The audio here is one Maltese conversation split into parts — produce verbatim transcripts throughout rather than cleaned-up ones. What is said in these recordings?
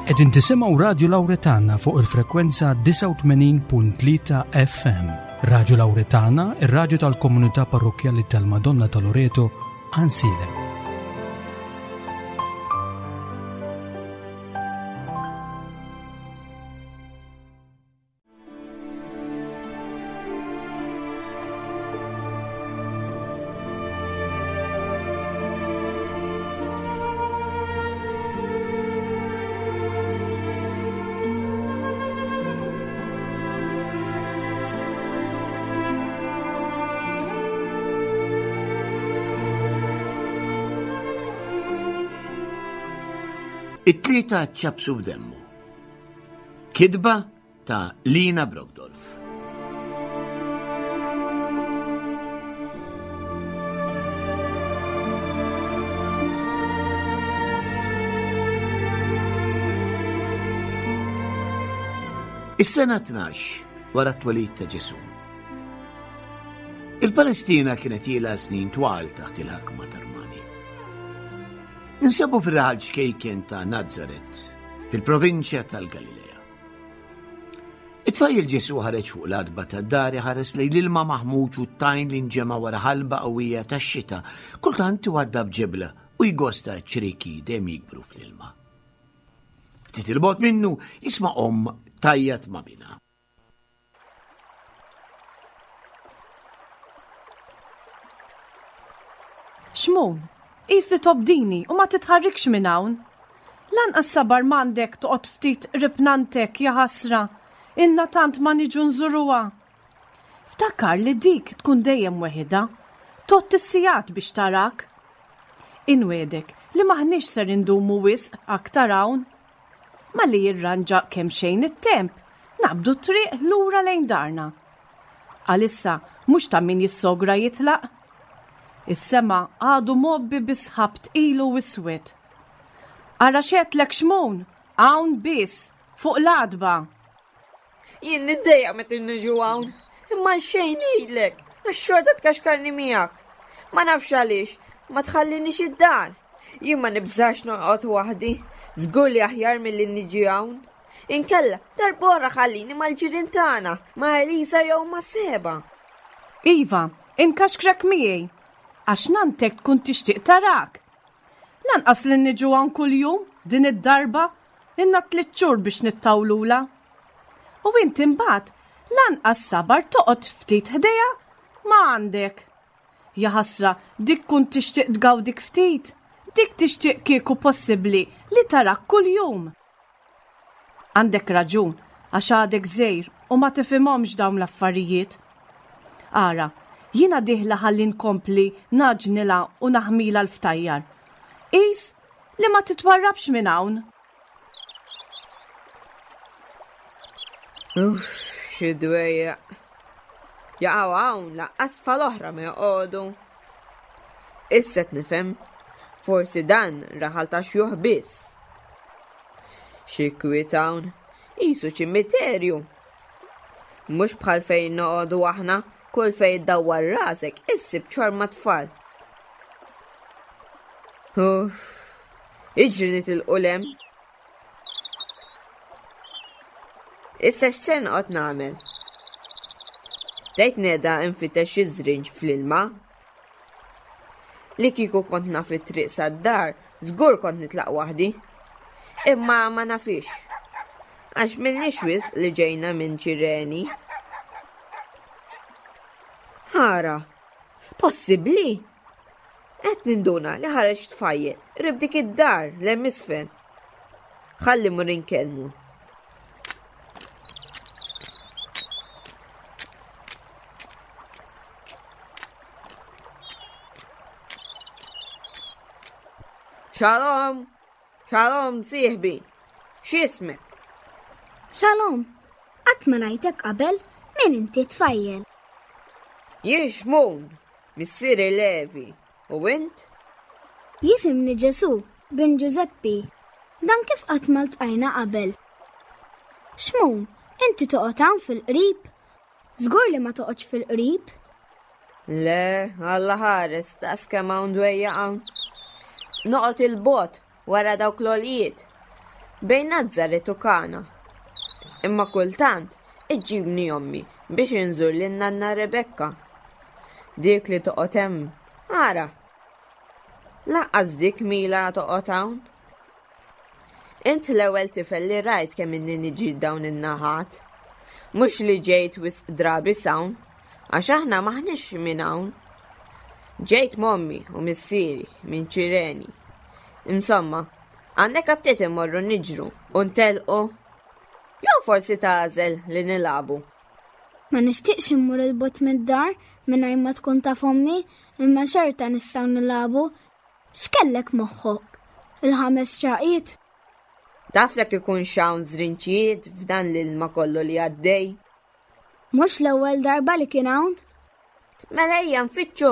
Qegħdin tisimgħu Radio Lawretana fuq il-frekwenza tisa' u tmenin punt tlieta F M. Radio Lawretana, ir-radju tal-Komunità Parrokjali tal-Madonna ta' Loreto, Ansilem. It-tlieta ċabsu b'demmu. Kidba ta' Lina Brogdorf. Is-sena tnax wara t-twelid ta' Ġesu. Il-Palestina kienet ilha snin twal taħt il-ħakma ta' Rumani. Ninsabu fir-raħal xkejken ta' Nazaret, fil-provinċja tal-Galilea. It-tfajjel Ġesu ħareġ fuq l-adba tad-dar ħares lejn l-ilma maħmuġ u t-tajn li nġema wara ħalba qawwija tax-xita, kultant iwadda b'ġebla u jgosta ċriki dejjem jikbru fl-ilma. Ftit il-bogħod minnu jisma' omm tajjat ma' bina. Xmon, Isi tobdini u ma titħarrikx minn hawn. Lanqas sabar m'għandek toqgħod ftit ribnantek ja ħasra, inna tant ma niġu nżuruha. Ftakar li dik tkun dejjem weħida, tot tissijat biex tarak. Inwedek li maħniex ser indumu wisq aktar hawn. Ma li jirranġa kemm xejn it-temp, naqbdu triq lura lejn darna. Għalissa mhux ta' min jissogra jitlaq. Is-sema għadu mobbi bisħabt ilu wiswed. Ara xetlek xmun, hawn biss, fuq l-adba. Jien niddejja meta niġu hawn, imma xejn ilek, għax-xorta tkaxkarni miegħek. Ma nafx għaliex, ma tħallinix id-dar. Jien ma nibżax noqgħod waħdi, żgur li aħjar milli niġi hawn. Inkella darbora ħallini mal-ġirien tagħna, ma' Elisa jew ma' Seba. Iva, inkaxkrek miegħi. Għax nantek tkun tixtieq tarak. Lanqas li niġu hawn kuljum din id-darba inna tliet xhur biex nittawlula. U inti imbagħad lanqas sabar toqgħod ftit ħdejja ma għandek. Ja ħasra, dik kun tixtieq tgawdik ftit, dik tixtieq kieku possibbli li tarak kuljum. Għandek raġun għax għadek żgħir u ma tifhimhomx dawn l-affarijiet. Ara, Jina diħla ħalli nkompli naġnila u naħmila l-ftajjar. Is li ma titwarrabx minn hawn. Uff, xi dwejja. Jaqgħu hawn laqqas fal-oħra ma joqogħdu. Issa nifhem, forsi dan raħal ta' xjuħ biss. Xi kwiet hawn, qisu ċimiterju. Mhux bħal fejn noqogħdu aħna. Kull fej dawwar rasek, issib ċorma tfal. Uff, iġrinit il-qulem. Issa x'sen qed nagħmel? Tgħid neda infittex iż-żrinġ fl-ilma. Li kieku kont naf it-triq sad-dar, żgur kont nitlaq waħdi. Imma ma nafix. Għax m'ilniex wisq li ġejna minn Ċireni. Ħara, possibbli? Qed ninduna li ħareġ tfajjel, ribdik id-dar l-hemm isfen. Ħalli mur inkellmu. Shalom, shalom sieħbi, x'ismek? Shalom, qatt ma ngħidlek qabel min inti tfajjel. Jien Xmon, missieri Levi, u int? Jisimni Ġesu, bin Giuseppi. Dan kif qatt ma ltqajna qabel. Xmon, inti toqgħod hawn fil-qrib? Żgur li ma toqgħodx fil-qrib? Le, Alla ħares, daqs kemm hawn dwejja hawn. Noqgħod il-bot wara dawk l-għoljiet. bejn Nazzaret u Kana. Imma kultant iġġibni ommi biex inżur lil nanna Rebekka. Dik li toqgħod hemm, ara. Laqqas dik Mila toqgħod hawn. Int l-ewwel tifel li rajt kemm inni niġi dawn in-naħat. Mhux li ġejt wisq drabi sawn, għax aħna maħniex minn hawn. Ġejt mommi u missieri minn Ċireni. Insomma, għandek abtiet immorru niġru u ntelqu. Jew forsi tażel li nilagħbu. Ma nixtieqx immur il-bot mid-dar mingħajr ma tkun taf ommi, imma xorta nistgħu nilagħbu. X'kellek moħħok? Il-ħames ċaqiet? Taflek ikun xawn żrinċijiet f'dan l-ilma kollu li għaddej? Mhux l-ewwel darba li kien hawn? Mela ejja nfittxu.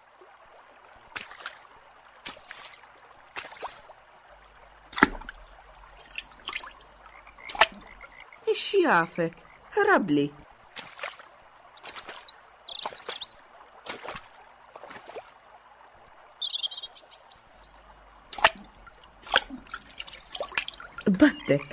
Ix jafek, ħarabli. Battek.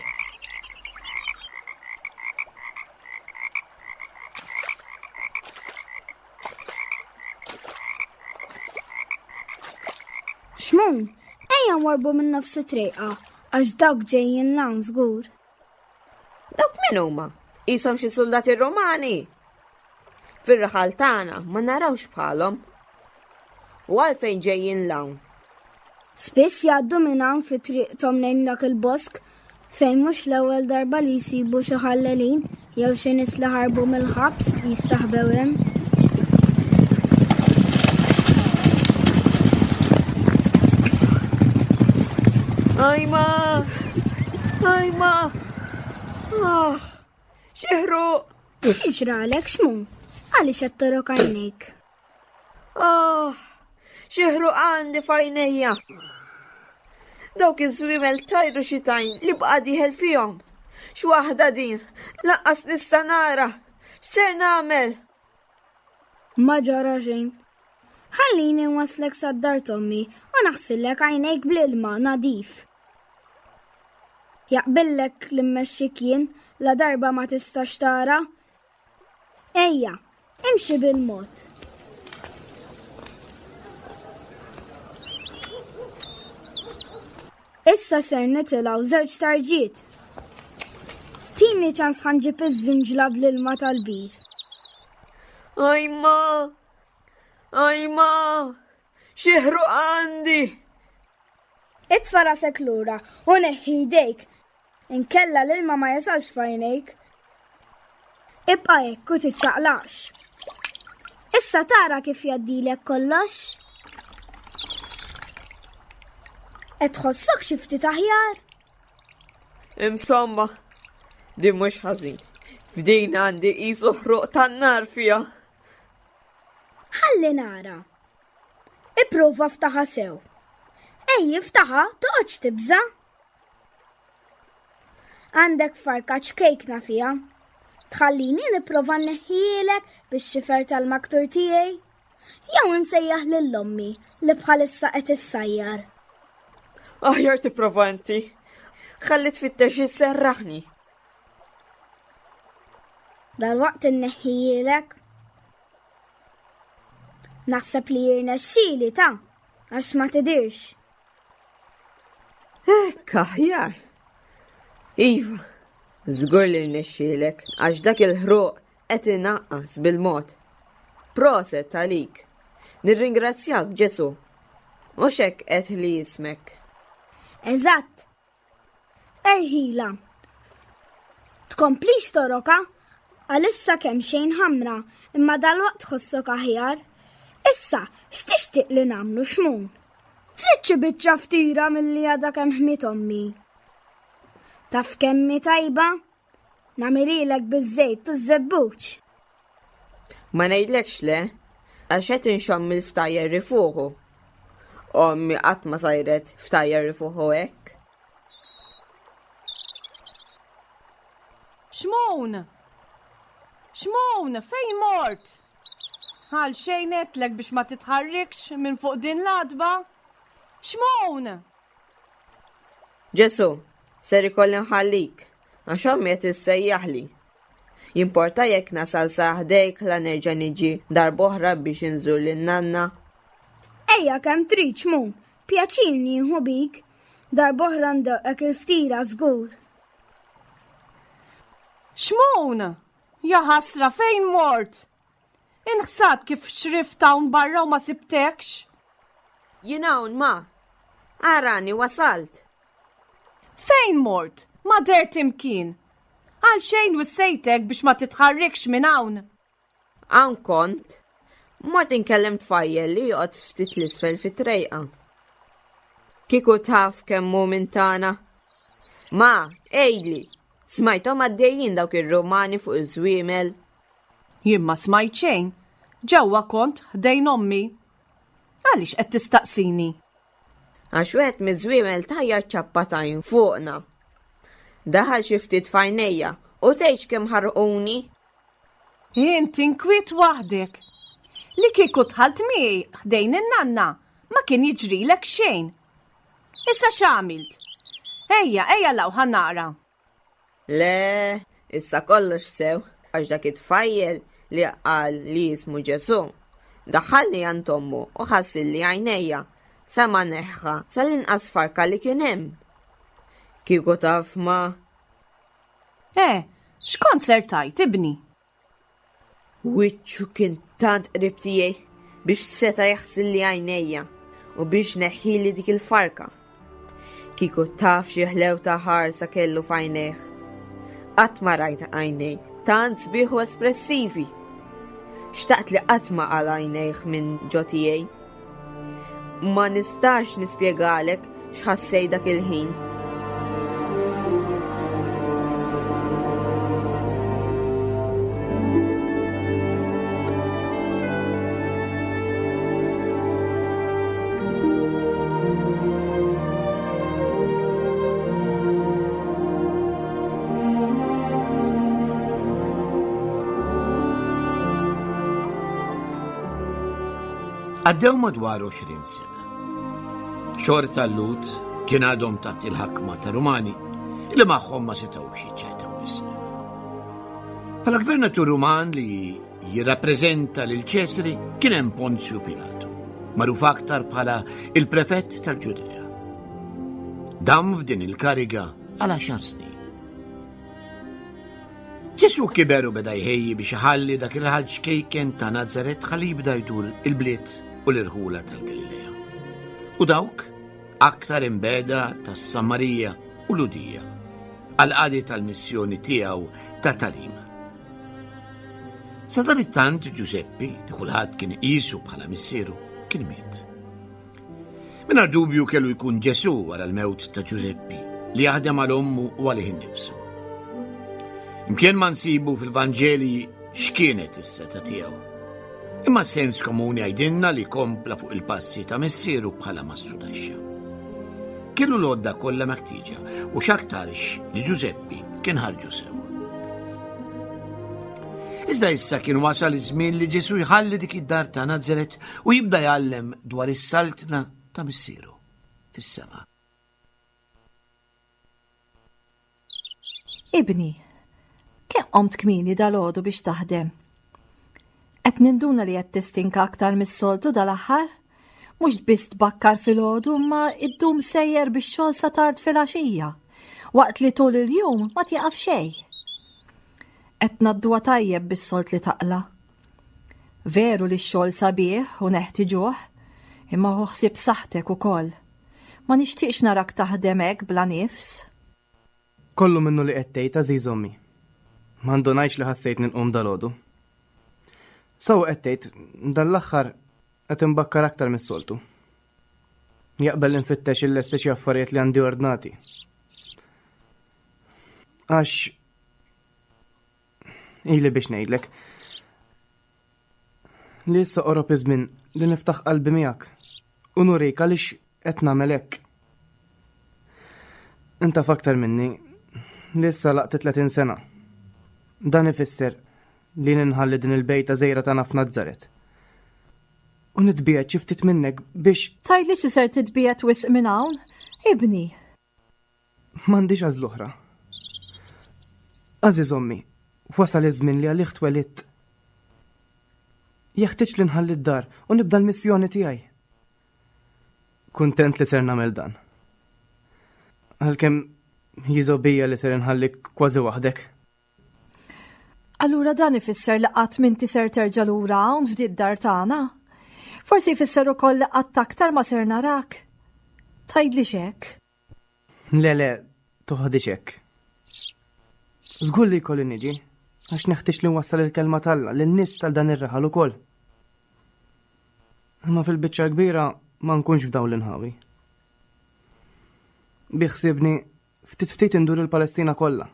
Xmun, ejja warbu minn nofsi triqa, għax dawk ġejjin hawn żgur. Dawk min huma? Qishom xi soldati Romani. Fir-raħal tagħna ma narawx bħalhom. U għalfejn ġejjin hawn? Spiss jgħaddu minn hawn fi triqthom lejn dak il-bosk fejn mhux l-ewwel darba li jsibu xi ħallelin jew xi nies li ħarbu mill-ħabs jistaħbew hemm. Ajma! Ajma! Ah! Xieħru! X'jiġralek x'mu? Għaliex qed torok għajnejk? Ah! Xieħru għandi fajnejja. Dawk iż-żwiemel tajru xitajn li bqa' diħel fihom. X'waħda din, laqqas nista' nara. X'ser nagħmel? Ma ġara xejn. Ħallini nwaslek sad-dar Tommi u naħsillek għajnejk bl-ilma nadif. Jaqbillek li mmexxik jien la darba ma tistax tara. Ejja, imxi bil-mod. Issa ser nitilgħu żewġ tarġiet. Tini ċans ħanġib iż-żinġla bl-ilma tal-bir. Ajma! Ajma! Xieħru għandi! Itfa' rasek lura u neħħi jdejk. Inkella l-ilma ma jasalx f'għajnejk. Ibqa' hekk u tiċċaqlax. Issa tara kif jgħaddilek kollox? Qed tħossok xi ftit aħjar? Insomma, din mhux ħażin. F'din għandi qisu ħruq tan-nar fiha. Ħalli nara. Ipprova ftaħa sew. Ej, iftaħa, toqgħodx tibża. Għandek farkaċ kejkna fiha. Tħallini nipprova nneħħielek bix-xifer tal-maktur tiegħi? Jew insejjaħ lill-ommi li bħalissa qed issajjar. Aħjar tipprova inti. Ħalli tfittex isserraħni. Dalwaqt inneħħielek. Naħseb li jirnexxieli ta' għax ma tidirx. Hekk aħjar. Iva, żgur li rnexxielek għax dak il-ħruq qed inaqqas bil-mod. Proset għalik. Nirringrazzjak Ġesu. U x'hekk qed li jismek. Eżatt. Erħila. Tkomplix toroka? Għalissa kemm xejn ħamra, imma dalwaqt tħossok aħjar. Issa, x'tixtieq li nagħmlu x'mun? Trid xi biċċa ftira milli għadha kemm ħmiet ommi. Taf kemmi tajba? Nagħmililek biż-żejt u żebbuċ. Ma ngħidlekx le, għax qed inxomm il-ftajjer rifuħu. Ommi qatt ma sajret ftajjer rifuħu hekk. X'mun? X'mun, fejn mort? Għal xejn għedlek biex ma titħarrikx minn fuq din l-adba? X'mun? Ġesu, ser ikolli nħallik, għax ommi qed issejjaħli. Jimporta jekk nasal saħdejk la nerġa' niġi darb'oħra biex inżur lin-nanna. Ejja kemm trid xmum, pjaċini nħu bik, darb'oħra ndoqgħek il-ftira żgur. Xmun, ja ħasra fejn mort? Inħsat kif xrift hawn barra u ma sibtekx? Jien hawn ma, arani wasalt. Fejn mort? Ma dert imkien. Għal xejn wissejtek biex ma titħarrikx minn hawn. Hawn kont. Mort inkellem tfajjel li joqgħod ftit l-isfel fit-trejqa. Kieku taf kemm hu minn tagħna. Ma, ejli, smajthom għaddejjin dawk ir-Rumani fuq iż-żwiemel. Jien ma smajt xejn. Ġewwa kont ħdejn ommi. Għaliex qed tistaqsini? Għax wieħed miż-żwiemel tajjar ċappatajn fuqna. Daħal xi ftit f'għajnejja u tgħidx kemm ħarquni. Inti nkwiet waħdek. Li kieku tħalt miegħi ħdejn in-nanna ma kien jiġrilek xejn. Issa x'għamilt? Ejja, ejja law ħanara. Le, issa kollox sew, għax dak it-tfajjel li qal li jismu Ġesu. Daħħalni għand ommu u ħassilli għajnejja sa ma neħħa sal-inqas farka li kien hemm. Kieku taf ma. Eh, x'kont ser tajt ibni? Wiċċu kien tant qrib tiegħi biex seta' jaħsilli għajnejja u biex neħħili dik il-farka. Kieku taf xi ħlew ta' ħarsa kellu f'għajnejh. Qatt ma rajt għajnej tant sbieħ u espressivi. Xtaqt li qatt ma qal għajnejh minn ġo tiegħi. Ma nistax nispjegalek x'ħassej dak il-ħin. Għaddew madwar għoxrin sena. Xorta l-lut kien għadhom taħt il-ħakma ta' Rumani li magħhom ma setgħux jiċċedew wisq. Bħala gvernatur Ruman li jirrappreżenta lil Ċesri kien hemm Ponzju Pilatu, magħruf aktar bħala il-prefett tal-Ġudea. Dam f'din il-kariga għal għaxar snin. Ġesu kiber u beda jħejji biex iħalli dak il-ħaġġ kejken ta' Nazaret ħalli jibda jdur il-bliet u l-irħula tal-Galilea. U dawk aktar imbeda tas-Samarija u Ludija għal-qadi tal-missjoni tiegħu ta' Talima. Sa dan it-tant Ġuseppi, li kulħadd kien qisu bħala missieru, kien miet. Mingħajr dubju kellu jkun Ġesu wara l-mewt ta' Ġuseppi li jaħdem għal ommu u għalih innifsu. Imkien ma nsibu fil-Vanġeli x'kienet is-seta tiegħu. Imma sens komuni għajdinna li kompla fuq il-passi ta' missieru bħala Mastru taxxa. Kellu l-għodda kollha meħtieġa u x'aktarx li Ġuseppi kien ħarġu sew. Iżda issa kien wasal iż-żmien li Ġesu jħalli dik id-dar ta' Nazaret u jibda jgħallem dwar is-saltna ta' missieru fis-sema. Ibni, kemm qomt kmini dal-għodu biex taħdem? Qed ninduna li qed tistinka aktar mis-soltu dal-aħħar? Mhux biss tbakkar fil-għodu ma iddum sejjer bix-xogħol sa tard fil-għaxija, waqt li tul il-jum ma tieqaf xejn. Qed naddwa tajjeb bis-solt li taqla. Veru li x-xogħol sabiħ u neħtieġuh, imma hu ħsieb saħtek ukoll. Ma nixtieqx narak taħdem hekk bla nifs. Kollu minnu li qed tgħid Aziż ommi. Ma ndunajx li ħassejt ninqum dal-għodu. Saw qed tgħid dal-aħħar qed imbakkar aktar mis-soltu. Jaqbel infittex il-lesti xi affarijiet li għandi ordnati. Għax ili biex ngħidlek li issa qorob iż-żmien li niftaħ qalbi miegħek u nurik għaliex qed nagħmel hekk. Inta f'aktar minni li issa laqt tletin sena. Dan ifisser li ninħalli din il-bejta żejra tagħna f'Nażaret. U nitbiegħed xi ftit minnek biex Tgħidli xi ser titbiegħed wisq minn hawn, ibni. M'għandix għażl oħra. Għażiż ommi, wasal iż-żmien li għalih twelidt. Jeħtieġ li nħalli d-dar u nibda l-missjoni tiegħi. Kuntent li ser nagħmel dan. Għalkemm jiżobija li ser inħallik kważi waħdek. Allura dan ifisser li qatt minti ser terġa' lura hawn f'din dar tagħna? Forsi jfisser ukoll li qatt aktar ma ser narak. Tgħidli x'hekk? Le le, toħodix hekk. Żgur li jkolli niġi, għax neħtieġ li nwassal il-kelma tal-Alla lin-nies tal dan ir-raħal ukoll. Imma fil-biċċa kbira ma nkunx f'dawn l-inħawi. Biħsibni ftit ftit indur il-Palestina kollha.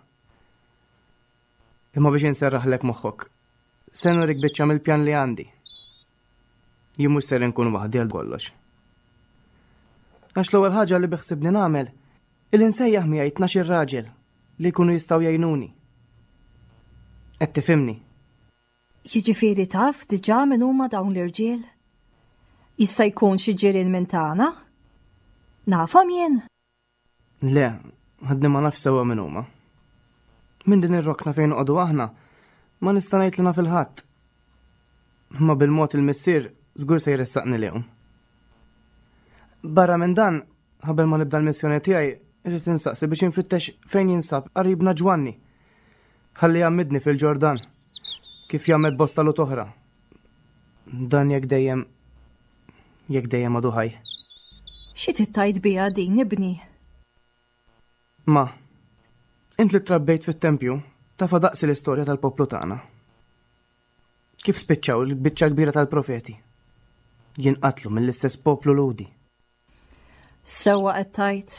Imma biex inserraħlek moħħok, se nurik biċċa mill-pjan li għandi. Jien mhux ser inkun waħdi għal kollox. Għax l-ewwel ħaġa li biħsibni nagħmel il-insejjaħ miegħi tnax-il raġel li jkunu jistgħu jgħinuni. Qed tifhimni? Jiġifieri taf diġà min huma dawn l-irġiel? Jista' jkun xi ġirien minn tagħna? Nafhom jien? Le, ħadni ma nafx sewwa min huma. Min din ir-rokna fejn noqogħdu aħna ma nista' ngħid li naf il-ħadd. Ma bil-mod il-missier żgur se jressaqni lehom. Barra minn dan, ħabel ma nibda l-missjoni tiegħi, irrid insaqsi biex infittex fejn jinsab qaribna Ġwanni. Ħalli jammidni fil-Ġordan, kif jammed bosta lut oħra. Dan jekk dejjem jekk dejjem għadu ħaj. Xi tittajt biha din ibni? Ma, int li trabbejt fit-tempju tafa daqsi l-istorja tal-poplu tagħna. Kif spiċċaw l-biċċa kbira tal-profeti? Jinqatlu mill-istess poplu ludi. Sewwa qed tajt.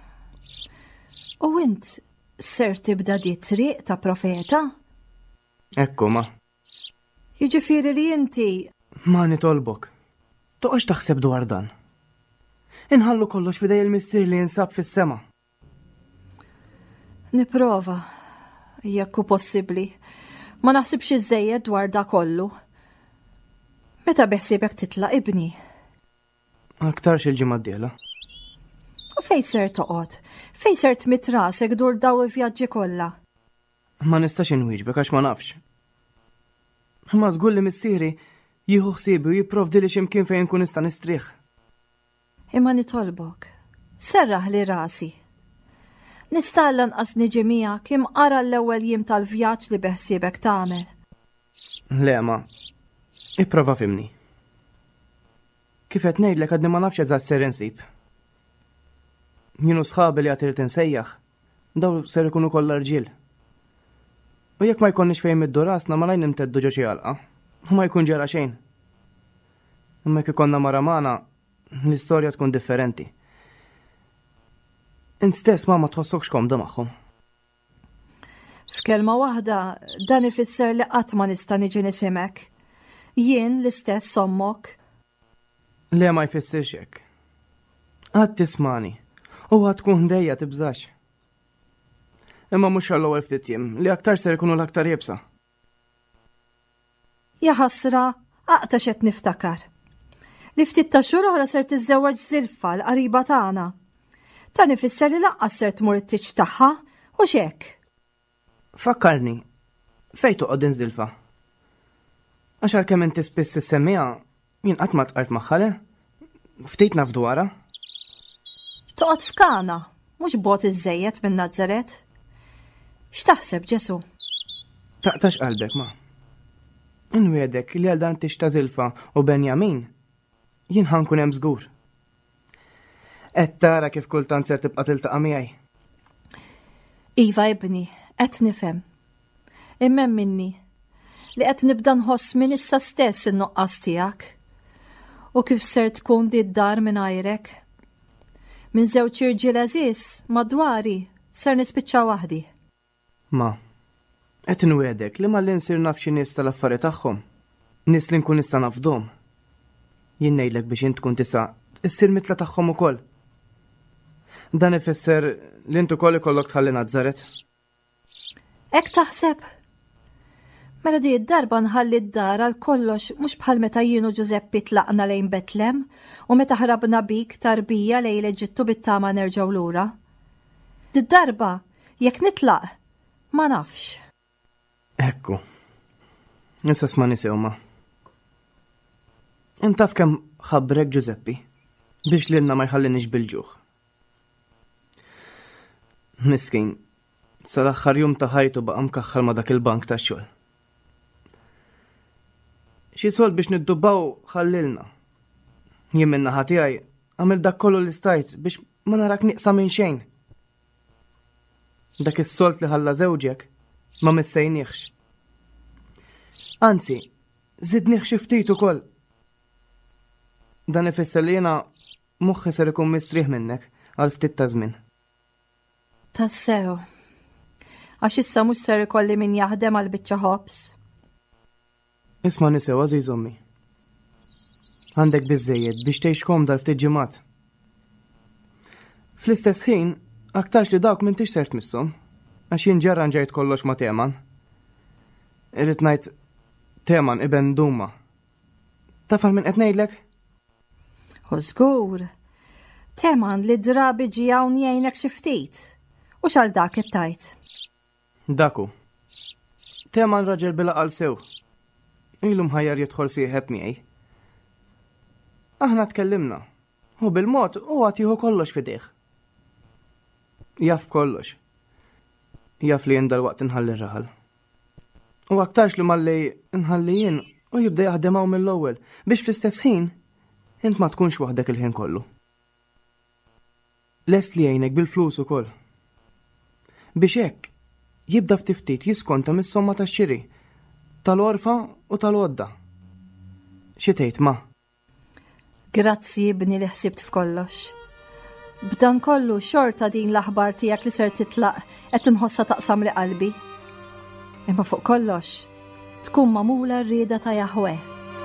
U int ser tibda di triq ta' profeta? Ekku ma. Jiġifieri li inti. Ma nitolbok. Toqgħodx taħseb dwar dan. Inħallu kollox fidej il-missier li jinsab fis-sema. Niprova, jekk hu possibbli. Ma naħsibx iżejjed dwar da kollu. Meta beħsiebek titlaq ibni? Aktarx il-ġimgħa d-dieħla. U fejn ser toqgħod? Fejn ser tmit rasek dur daw il-vjaġġi kollha? Ma nistax inwieġbek għax ma nafx. Imma żgur li missieri jieħu ħsiebi u jipprovdi li x'imkien fejn nkun nista' nistrieħ. Imma nitolbok, serraħ li rasi. Nista' lanqas niġi miegħek kemm ara l-ewwel jiem tal-vjaġġ li beħsiebek tagħmel. Le ma, ipprova fimni. Kif qed ngħidlek għadni ma nafx eżatt ser insib. Jienu sħabi li għatilt insejjaħ, daw ser ikunu kollha rġiel. U jekk ma jkollniex fejn middu rasna ma lajn nimteddu ġo xi għalqa, u ma jkun ġara xejn. Imma jekk ikollna mara magħna, l-istorja tkun differenti. Int stess ma ma tħossokx komda magħhom. F'kelma waħda dan ifisser li qatt ma nista' niġi nisimek. Jien l-istess sommok. Le ma jfissirx hekk. Għad tismani, u għad tkun ħdejja tibżax. Imma mhux għall-ewwel ftit jiem li aktar ser ikunu l-aktar jibsa. Ja ħasra, aqta x'qed niftakar. Li ftit ta' xhur oħra ser tiżżewweġ Zilfa l-qariba tagħna. Dan ifisser li laqqas ser tmur it-tiġ tagħha u x'hekk. Fakkarni, fejn toqgħod din Zilfa? Għax għalkemm inti spiss issemmija, jien qatt ma tqajt magħha le? Ftit naf dwarha. Toqgħod f'Kana, mhux bogħod iżejjed minn Nażaret. X'taħseb Ġesu? Taqtax qalbek ma. Inwiedek li għal dan tixta Zilfa u Benjamin, jien ħankun hemm żgur. Qed tara kif kultant ser tibqa' tiltaqa' miegħi. Iva ibni, qed nifhem. Imma minni li qed nibda nħoss minn issa stess in-nuqqas tiegħek. U kif ser tkun di d-dar minn ajrek. Minn żewġ irġiel għażiż madwari ser nispiċċa waħdi. Ma, qed inwiedek li malli nsir naf xi nies tal-affarijiet tagħhom. Nies li nkun nista' nafdhom. Jien ngħidlek biex int tkun tista' issir mitla tagħhom ukoll. Dan ifisser li int ukoll ikollok tħalli Nażaret. Hekk taħseb? Mela di d-darba nħalli d-dar għal kollox mhux bħal meta jienu Ġuseppi tlaqna lejn Betlem u meta ħrabna bik tarbija lejn l-Eġittu bit-tama nerġgħu lura. Did-darba, jekk nitlaq, ma nafx. Ekku. Issa sma nisewma. Intaf kemm ħabbrek Giuseppi biex lilna ma jħallinix bil-ġuħ. Miskin, sal-aħħar jum ta' ħajtu baqa' mkaħħal ma' dak il-bank ta' xogħol. Xi sold biex niddubbaw ħallilna. Jien minna ħatijaj għamil dak kollu l-istajt biex ma narak niqsa minn xejn. Dak is-solt li ħalla żewġek ma missejnieħx. Anzi, zidnieħ xi ftit ukoll. Dan ifisser li jiena moħħi ser ikun mistrieħ minnek għal ftit ta' żmien. Tassew. Għax issa mhux ser ikolli min jaħdem għal biċċa ħobs. Isma' nisew għażiż ommi. Għandek biżżejjed biex tgħix komda ftit ġimgħat. Fl-istess ħin, aktarx li dawk m'intix ser tmisshom, għax jien ġarranġajt kollox ma' Teman. Irrid ngħid Teman iben Duma. Tafal minn qed ngħidlek? U żgur. Teman li drabi ġi hawn jgħinek xi ftit. U x'għal dak it-tajt? Daku. Teman raġel bil-aqal sew. Ilu mħajjar jidħol sieħeb miegħi. Aħna tkellimna. U bil-mod huwa tieħu kollox fidejh. Jaf kollox. Jaf li jien dal-waqt inħalli raħal. U aktarx li malli nħalli jien u jibda jaħdem hawn mill-ewwel biex fl-istess ħin int ma tkunx waħdek il-ħin kollu. Lest li jgħinek bil-flus ukoll. Biex hekk jibda ftit jiskonta mis-somma tax-xiri tal-orfa u tal-għodda. Xi tgħid ma? Grazzi ibni li ħsibt f'kollox. B'dan kollu xorta din l-aħbar tiegħek li ser titlaq qed inħossa taqsam li qalbi. Imma fuq kollox tkun magħmula r-rieda ta' Jahweh.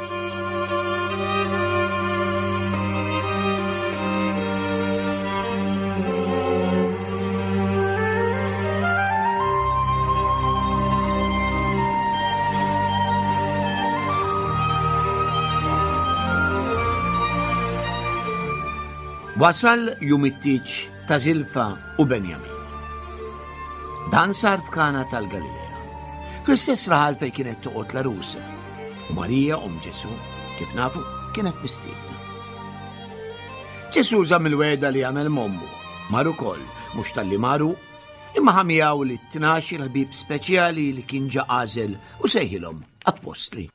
Wasal jum it-tieġ ta' Zilfa u Benjamin. Dan sar f'Kana tal-Galilea. Fl-istess raħal fej kienet toqgħod l-arusa. U Marija um Ġesu, kif nafu, kienet mistiedna. Ġesu żamm il-weda li għamel mommu, maru koll, mhux tal-li maru, imma ħamijaw li t-tnax il-ħbib speċjali li kien ġa għażel u sejħilhom appostli.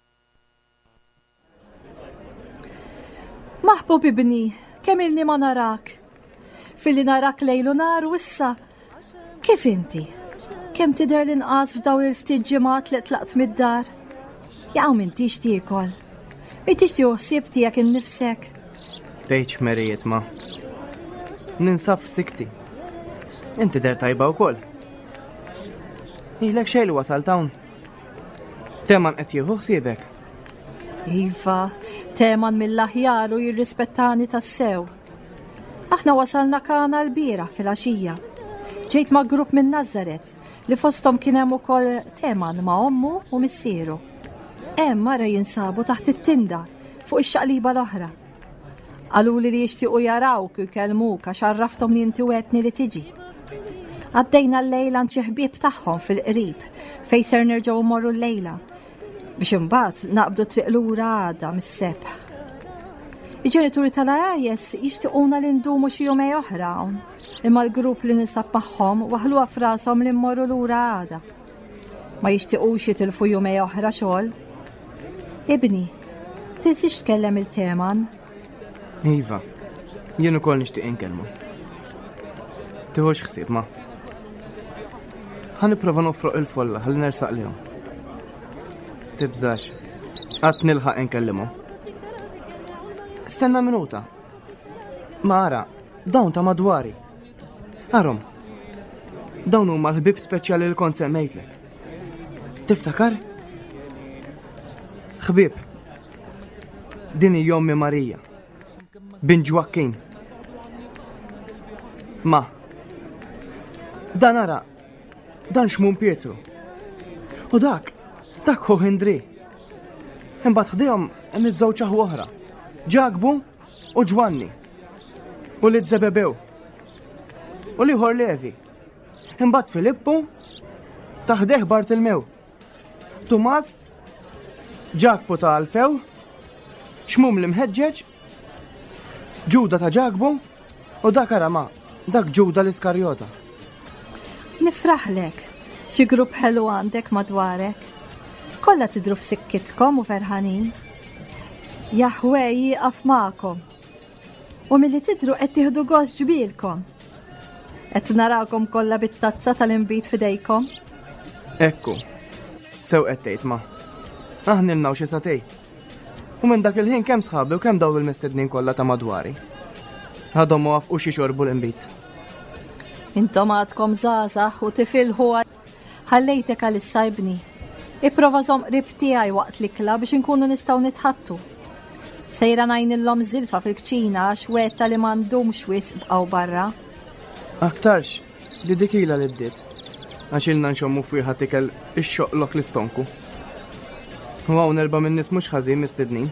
Maħbub ibni, kemm ilni ma narak. Filli narak lejlu nar u issa. Kif inti? Kemm tidher l-inqas f'daw il-ftit ġimgħat li tlaqt mid-dar? Jaqgħu minn tix tiekol. Mi tix tieħu ħsieb tiegħek innifsek. Tgħidx merijiet ma. Ninsab f'sikti. Inti der tajba wkoll. Ilek xejn li wasal hawn. Teman qed jieħu ħsiebek. Iva, Teman mill-aħjar u jirrispettani tas-sew. Aħna wasalna Kana l-bieraħ fil-għaxija. Ġejt ma' grupp minn Nazaret li fosthom kien hemm ukoll Teman ma' ommu u missieru. Hemm mara jinsabu taħt it-tinda fuq ix-xaqliba l-oħra. Qaluli li jixtiequ jarawk u jkellmuk għax għarrafthom li inti wetni li tiġi. Għaddejna l-lejla nċi ħbieb tagħhom fil-qrib fejn ser nerġgħu mmorru l-lejla biex imbagħad naqbdu triq lura għada mis-sebħ. Il-ġenituri tal-Arajes jixtiequna li ndumu xi jumej oħra hawn, imma l-grupp li nisab magħhom waħluha f'rashom li mmorru lura għada. Ma jixtiequx jitilfu jumej oħra xogħol. Ibni, tinsix tkellem il-Teman? Iva, jien ukoll nixtieq inkellmu. Tieħux ħsieb ma. Ħanipprova nofroq il-folla ħalli nersaq lihom. Tibżax, qatt nilħaq inkellimhom. Stenna minuta. Ma ara, dawn ta' madwari. Arom, dawn huma l-ħbib speċjali li kont semmejtlek. Tiftakar? Ħbib, din hi Jommi Marija, bin Ġwakkin. Ma, dan ara, dan xmun Pietru. U dak, dak hu Hendri. Imbagħad ħdihom hemm iż-żewġ aħu oħra. Ġagbu u Ġwanni. U li Zebebew. U liħor Levi. imbagħad Filippu, taħdeħ Bartilmew, Tumas, Ġakbu ta' Alfew, Xmum l-imħeġġeġ, Ġuda ta' Ġakbu u dak Arama, dak Ġuda l-Iskarjota. Nifraħlek, xi grupp ħelu għandek madwarek. Kollha tidru f'sikkitkom u ferħanin. Jaħwej jieqaf magħkom. U milli tidru qed tieħdu gost ġbielkom. Qed narawkom kollha bit-tazza tal-inbit f'idejkom. Ekku, sew qed tgħid ma. Aħnilna xi satej. U minn dak il-ħin kemm sħabi u kemm daw il-mistednin kollha ta' madwari. Ħadhom ma wafqux jixorbu l-inbit. Intom għadkom żgħażagħ u tifilħu ħallejtek għal issajbni. Ipprova żomm qrib tiegħi waqt l-ikla biex inkunu nistgħu nitħattu. Sejra ngħinilhom żilfa fil-kċina għax wetta li m'għandhomx wisq bqgħu barra. Aktarx, li dik ilha li bdiet. Għax ilna nxommu fieħa tikel ix-xoqlok l-istonku. U hawn erba' minn nies mhux ħażin mistednin.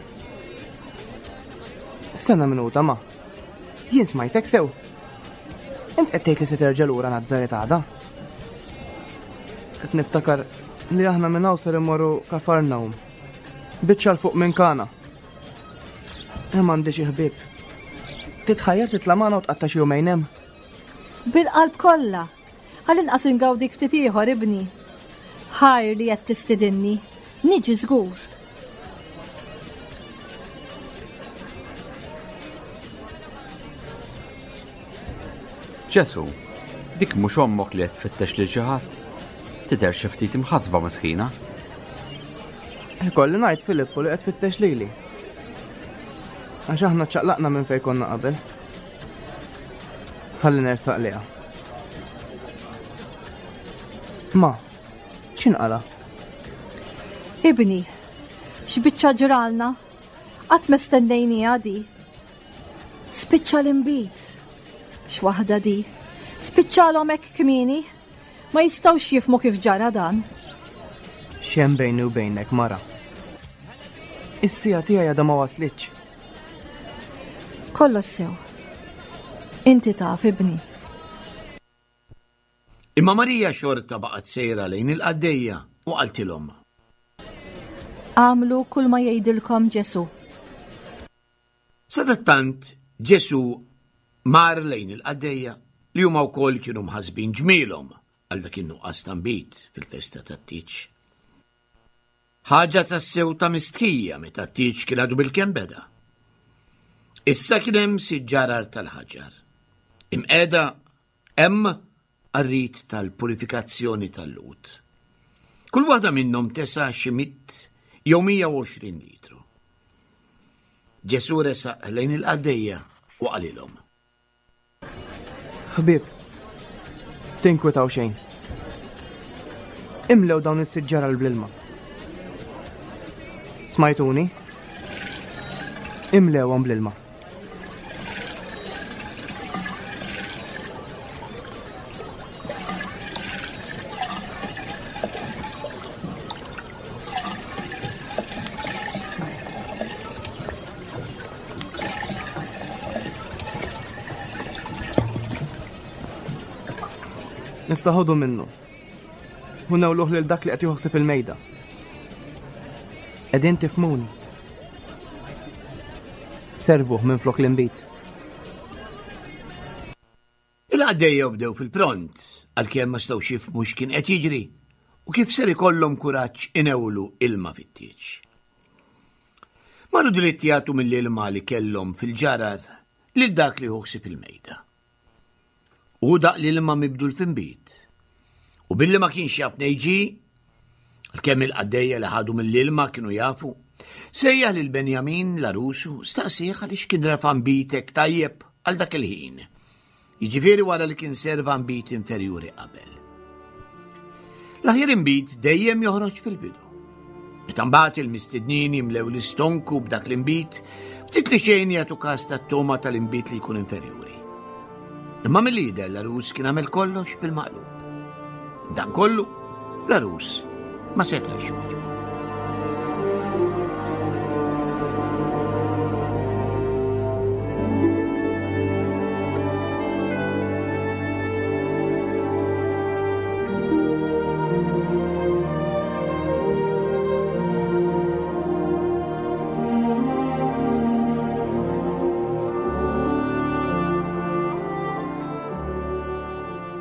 Stenna minuta ma. Jien smajtek sew. Int qed tgħid li se terġa' lura Nazzaret għada? Qed niftakar li aħna minn hawn ser immorru Kafarnawm. Biċċa l fuq minn Kana. Hemm għandi xi ħbieb. Titħajjar titla' magħna u tqatta' xi jumejn hemm? Bil-qalb kollha. Ħall-inqas ingawdik ftit ieħor ibni. Ħajr li qed tistidinni. Niġi żgur. Ġesu, dik mhux ommok li qed tfittex lil xi ħadd. Tidher xi ftit imħassba misħina. Ikolli ngħid Filippu li qed tfittex lili. Għax aħna ċċaqlaqna minn fejn konna qabel. Ħalli nersaq liha. Ma, x'inqala? Ibni, x'biċċa ġralna? Qatt mestennejniha di. Spiċċa l-inbit. X'waħda di. Spiċċalhom hekk kmieni. Ma jistgħux jifhmu kif ġara dan. X'hemm bejni u bejnek mara. Is-sija tiegħi għadha ma waslitx. Kollox sew. Inti taf ibni. Imma Marija xorta baqgħet sejra lejn il-qaddejja u qaltilhom. Għamlu kull ma jgħidilkom Ġesu. Sadattant Ġesu mar lejn il-qaddejja li huma wkoll kienu mħassbin ġmielhom għal dak in-nuqqas tanbit fil-festa tat-Tieċ. Ħaġa tas-sew ta' mistkija meta t-Tieċ kien għadu bil-kemm beda. Issa kien hemm siġġarar tal-ħaġar. Imqiegħda hemm qarrit tal-purifikazzjoni tal-lut. Kull waħda minnhom tesa' xi mitt jew mija u għoxrin litru. Ġesu resaq lejn il-qaddejja u qalilhom. Ħbieb, tinkwetaw xejn. Imlew dawn is-siġġara l-bl-ilma. Smajtuni? Imlewhom bl-ilma. Nista' ħodu minnu. U nawluh lil dak li qed joħseb il-mejda. Qegħdin tifhmuni. Servuh minn flok l-inbit. Il-qaddejja bdew fil-pront għalkemm ma stgħux jifhmu x'kien qed jiġri u kif ser ikollhom kuraġġ inewlu ilma fit-Tieċ. Marru dritt jagħtu mill-ilma li kellhom fil-ġarar lil dak li joħseb il-mejda. U daq li l-ilma mibdul f'inbit. U billi ma kienx jaf nejġi, għalkemm il-qaddejja li ħadu mill-ilma kienu jafu, sejjaħ lil Benjamin l-arusu staqsih għaliex kien refa' nbitek tajjeb għal dak il-ħin. Jiġifieri wara li kien serva nbit inferjuri qabel. L-aħjar inbit dejjem joħroġ fil-bidu. Meta mbagħad il-mistednin jimlew l-istonku b'dak l-inbit, ftit li xejn jagħtu każ tat-toma tal-inbit li jkun inferjuri. Imma mill-lider l-arus kien għamel kollox bil-maqlub. Dan kollu, l-arus ma setax miġbu.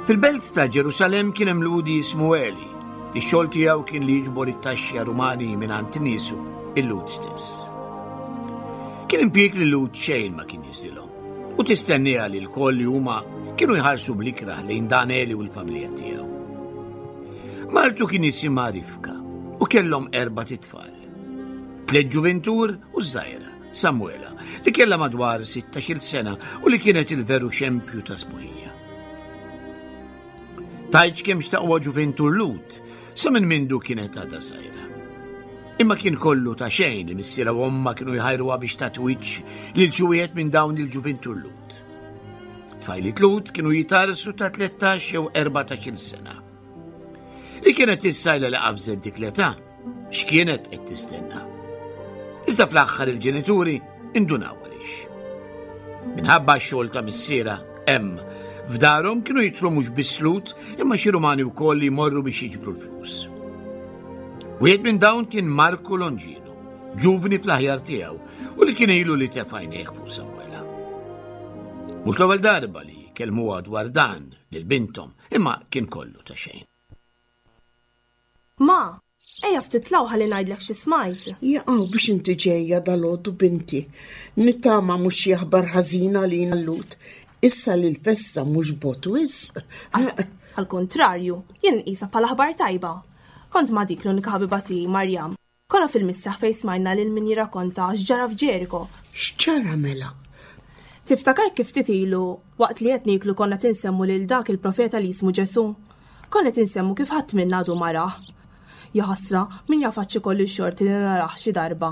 Fil-belt ta' Ġerusalem kien hemm ludi jismu Eli, li x-xogħol tiegħu kien li jiġbor it-taxxija Rumani mingħand niesu il-lud stess. Kien impjieg li lud xejn ma kien jiżilhom u tistennija li l-koll li huma kienu jħallsu bl-ikraħ lejn dan Eli u l-familja tiegħu. Martu kien jisimha Rifka u kellhom erba' titfal. Tliet ġuventur u żgħira, Samuela, li kellha madwar sittax-il sena u li kienet il-veru xempju ta' sbuħija. Tajġ kemm xtaqwa ġuventur Lut, sa minn mindu kienet għadha żgħira. Imma kien kollu ta' xejn li missiera u omma kienu jħajruha biex tatwiċċ lil xi wieħed minn dawn il-ġuventur Lut. Tfajlit Lut kienu jitarsu ta' tlettax jew erbatax-il sena. Li kienet issajla li qabżet dik l-età, x'kienet qed tistenna. Iżda fl-aħħar il-ġenituri indunaw għaliex. Minħabba x-xogħol ta' missiera hemm f'darhom kienu jitlu mhux biss Lut imma xi Rumani wkoll li jmorru biex jiġbru l-flus. Wieħed minn dawn kien Marku Longino, ġuvni fl-aħjar tiegħu u li kien ilu li tefa' għajnejh fuq Samuela. Mhux l-ewwel darba li kellmuha dwar dan lil bintom, imma kien kollu ta' xejn. Ma, ejja ftitlaw ħalli ngħidlek xi smajt. Jaqgħu biex inti ġejja dal-għodu binti. Nittama mhux xi aħbar ħażina lina Lut. Issa li l-festa mhux botwis. Al-kontrarju, jien nqisha bħala aħbar tajba. Kont ma' dik l-unika ħabiba tiegħi Marjam. Konna fil-missaħ fejn smajna lil min jirrakkonta x'ġara f'Ġeriko. X'ġara mela? Tiftakar kif titilu waqt li qed niklu konna tinsemmu lil dak il-profeta li jismu Ġesu? Konna tinsemmu kif ħadd minna għadu marah. Ja ħasra min jafaċċi kollu x-xorti li naraħ xi darba.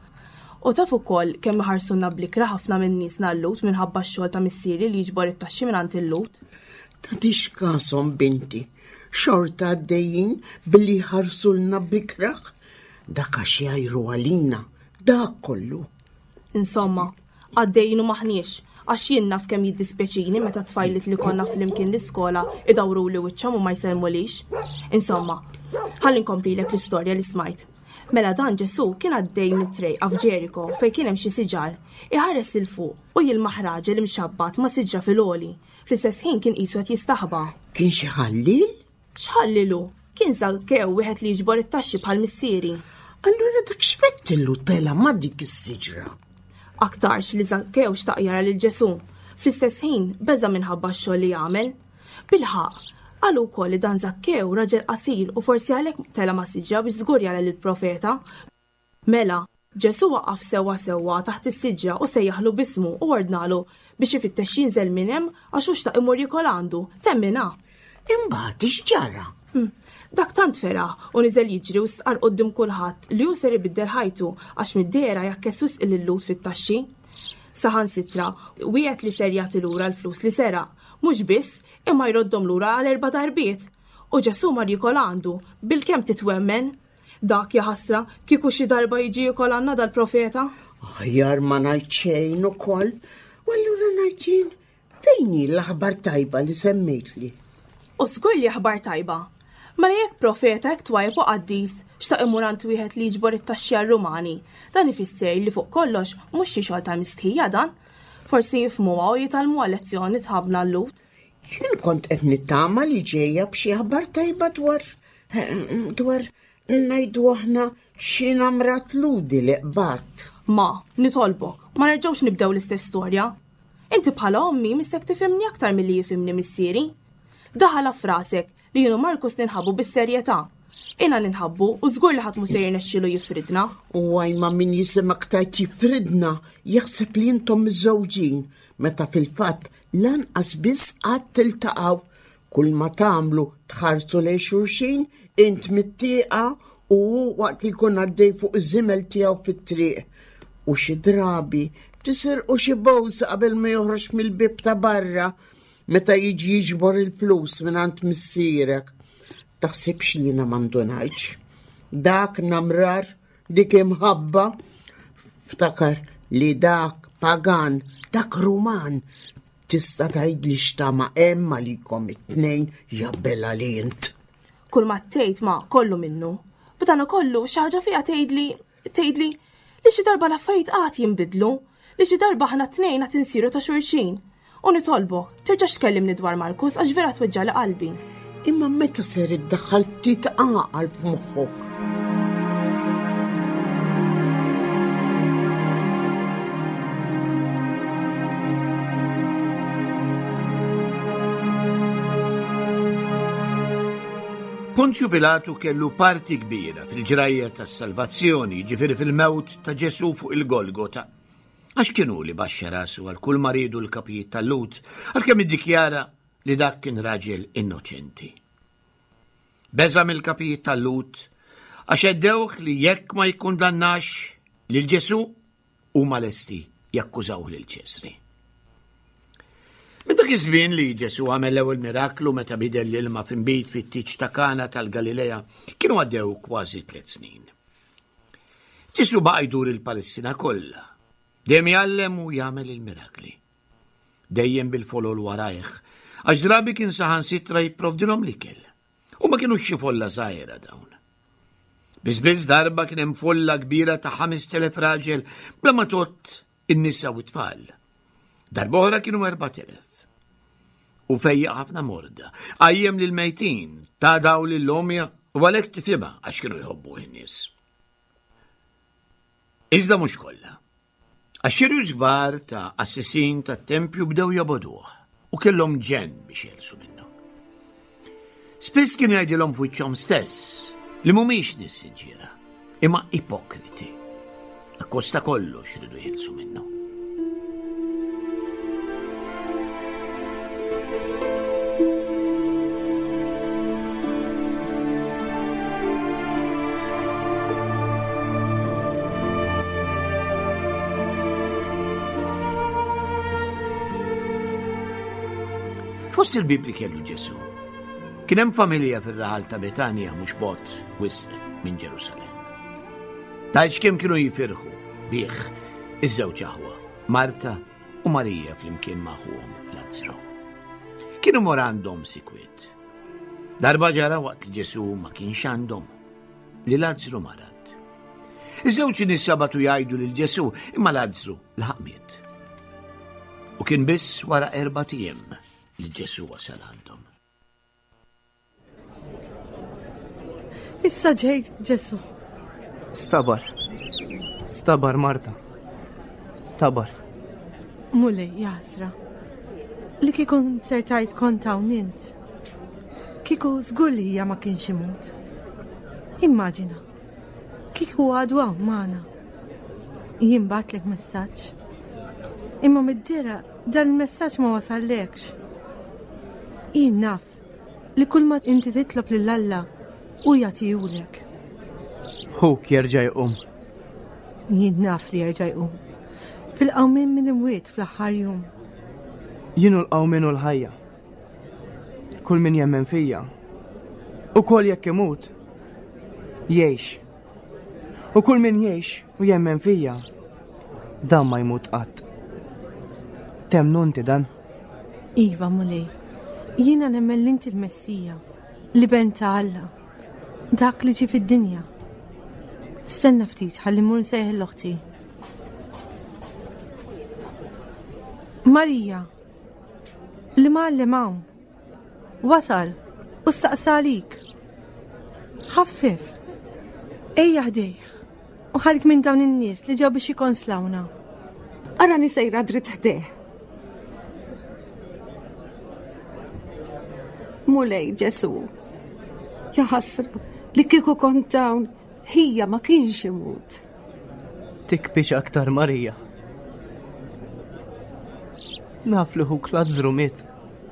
U taf ukoll kemm ħarsunna blikra ħafna minn nies nallut minħabba x-xogħol ta' missieri li jiġbor it-taxxi mingħand il-lut. Tadix kasom binti, xorta għaddejjin billi ħarsulna bikraħ, dak għax jajru għalina, dak kollu. Insomma, għaddejjin u maħniex, għax jien naf kemm jiddispjaċini meta tfajlit li konna fl-imkien l-iskola idawru li wiċċhom u ma jsemmulix. Insomma, ħalli nkomplilek l-istorja li smajt. Mela dan Ġesu kien għaddej mit-trejqa f'Ġeriko fejn kien hemm xi siġar, iħares il fuq u jilmaħ raġel imxabbat ma' siġra fil-għoli. Fl-istess ħin kien qisu qed jistaħba. Kien xi ħallil? X'ħallilu? Kien Zakkew wieħed li jiġbor it-taxxi bħal missieri. Allura dak x'fettillu tela ma' dik is-siġra. Aktarx li Zakkew xtaq jara lil Ġesu. Fl-istess ħin beża minħabba x-xogħol li jagħmel. Bilħaq, għalu wkoll li dan Zakkew raġel qasir u forsi għalhekk tela ma' siġra biex żgur jara lill-profeta. Mela, Ġesu waqaf sewwa sewwa taħt is-siġra u sejjaħlu bismu u ordnalu biex ifittex jinżel minn hemm għax hux ta' imur jikolandu, temmina. Imbagħad x'ġara? Dak tant fera u niżel jiġri u sqar qudiem kulħadd li hu ser ibiddel ħajtu għax mid-dera jakkes wisq il-lut fit-taxxi. Saħansitra, wieħed li ser jagħti lura l-flus li seraq, mhux biss imma jroddhom lura għal erba' darbiet. U Ġesu mar jikolandu bil-kemm titwemmen. Dak jaħasra kieku xi darba jiġi jikolanna dal-profeta? Aħjar ma ngħid xejn ukoll. U allura ngħid jien fejn hi l-aħbar tajba li semmejtli? U żgur li aħbar tajba. Mela jekk profeta hekk twajb u qaddis xtaq imurant wieħed li jiġbor it-taxxi Rumani, dan ifisser li fuq kollox mhux xi xogħol ta' mistħija dan. Forsi jifhmuha u jitalmu lezzjoni tħabbna l-lut. Jien kont qed nittama li ġejja b'xi aħbar tajba dwar dwar ngħidu aħna xi namrat ludi li qbad. Ma, nitolbok, ma nerġgħux nibdew l-istess storja. Inti bħala ommi mistek tifhimni aktar milli jifhimni missieri. Daħala f'rasek li jienu Markus ninħabbu bis-serjetà. Ina ninħabbu u żgur li ħadd mhu se jirnexxielu jifridna. U għajma min jisimak tajt jifridna jaħseb li intom miż-żewġin meta fil-fatt lanqas biss qatt tiltaqgħu. Kull ma tagħmlu tħarsu lejn xulxin int mittieqa u waqt li jkun għaddej fuq iż-żimel tiegħu fit-triq. U xi drabi tisirqu xi bowsa qabel ma joħroġ mill-bib ta' barra meta jiġi jiġbor il-flus mingħand missierek. Taħsibx li jiena m'għandunajx. Dak namrar dik imħabba ftakar li dak pagan, dak Ruman tista' tgħidli x'tama hemm għalikom it-tnejn jabbella li int. Kull ma tgħid ma kollu minnu. B'dan kollu xi ħaġa fiha tgħidli tgħidli li xi darba l-affarijiet qatt jinbidlu, li xi darba aħna t-tnejn qed insiru ta' xulxin. u nitolbok terġa' tkellimni dwar Markus għax vera tweġġa' li qalbi. Imma meta ser iddaħħal ftit għaqal f'moħħok? Ponzju Pilatu kellu parti kbira fil-ġrajja tas-salvazzjoni, ġifieri fil-mewt ta' Ġesu fuq il-Golgota. Għax kienu li baxxa rasu għal kull maridu l-kapijiet tal-lut, għalkemm iddikjara li dak kien raġel innoċenti. Beża mill-kapijiet tal-lut għax eddewh li jekk ma jkundannax lil Ġesu huma lesti jakkużawh lil Ċesri. Minn dak iż-żmien li Ġesu għamel l-ewwel miraklu meta bidel l-ilma f'inbit fit-tiġ ta' Kana tal-Galilea kienu għaddew kważi tliet snin. Ġesu baqa' jdur il-Palestina kollha, dejjem jgħallem u jagħmel il-mirakli. Dejjem bil-folol warajh, għax drabi kien saħansitra jipprovdilhom l-ikel, u ma kienux xi folla żgħira dawn. Biżbiż darba kien hemm folla kbira ta' ħames telef raġel bla ma tot in-nisa u t-tfal. Darba oħra kienu erba' telef. U fejja ħafna morda, għajjem lil mejtin ta' daw lill-omja u għalhekk tifhimha għax kienu jħobbu in-nies. Iżda mhux kollha. Għax żgħar ta' assessin tat-tempju bdew joboduh u kellhom ġenn biex jelsu minnu. Spiss kienu jgħidilhom f'wiċċhom stess li mhumiex nies sinċira, imma ipokriti. Akkosta kollox iridu jelsu minnu. Fost il-Bibli kellu Ġesu. Kien hemm familja fir-raħal ta' Betania mhux bogħod wisq minn Ġerusalemm. Tgħidx kemm kienu jifirħu bih iż-żewġ aħwa, Marta u Marija flimkien ma' aħuhom Lazzaro. Kienu mor għandhom sikwiet. Darba ġara waqt li Ġesu ma kienx għandhom li Lazzaro marad. Iż-żewġ nisa batu jgħidu lil Ġesu imma Lazzaro laħaq. U kien biss wara erba' tiem li Ġesu wasal għandhom. Issa ġejt Ġesu. Stabar. Stabar, Marta. Stabar. Mulej, jasra. Li kikun sertajt konta u nint. Kiku zgur li hija ma kienx imut. Immaġina. Kiku għadu għaw maħna. Jimbatlek messaġġ. Imma mid-dira dan il-messaġġ ma wasallekx. Jien naf li kull ma inti titlob lill-Alla u jagħtihulek. Huk jerġa' jqum. Jien naf li jerġa' jqum. Fil-qawmien minn imwiet fl-aħħar jum. Jienu l-qawmien u l-ħajja. Kull min jemmen fija. U kol jekk imut jgħix. U kull min jgħix u jemmen fija dan ma jmut qatt. Temnu inti dan? Iva, mulej. Jiena nemmen l-inti l-Messija, li benta Alla, dak li ġi fid-dinja. Stenna ftit ħalli mur nsejħ l-oħti. Marija, li ma'allem hawn, wasal u staqsalik. Ħaffif, ejja ħdejh u ħalik minn dawn in-nies li ġew biex jikonslawna. Ara nisejra dritt ħdejh. Mulej Ġesu, jaħasra li kieku kont dawn hija ma kienx imut. Tikbix aktar Marija. Naf li huk Lazzaro miet.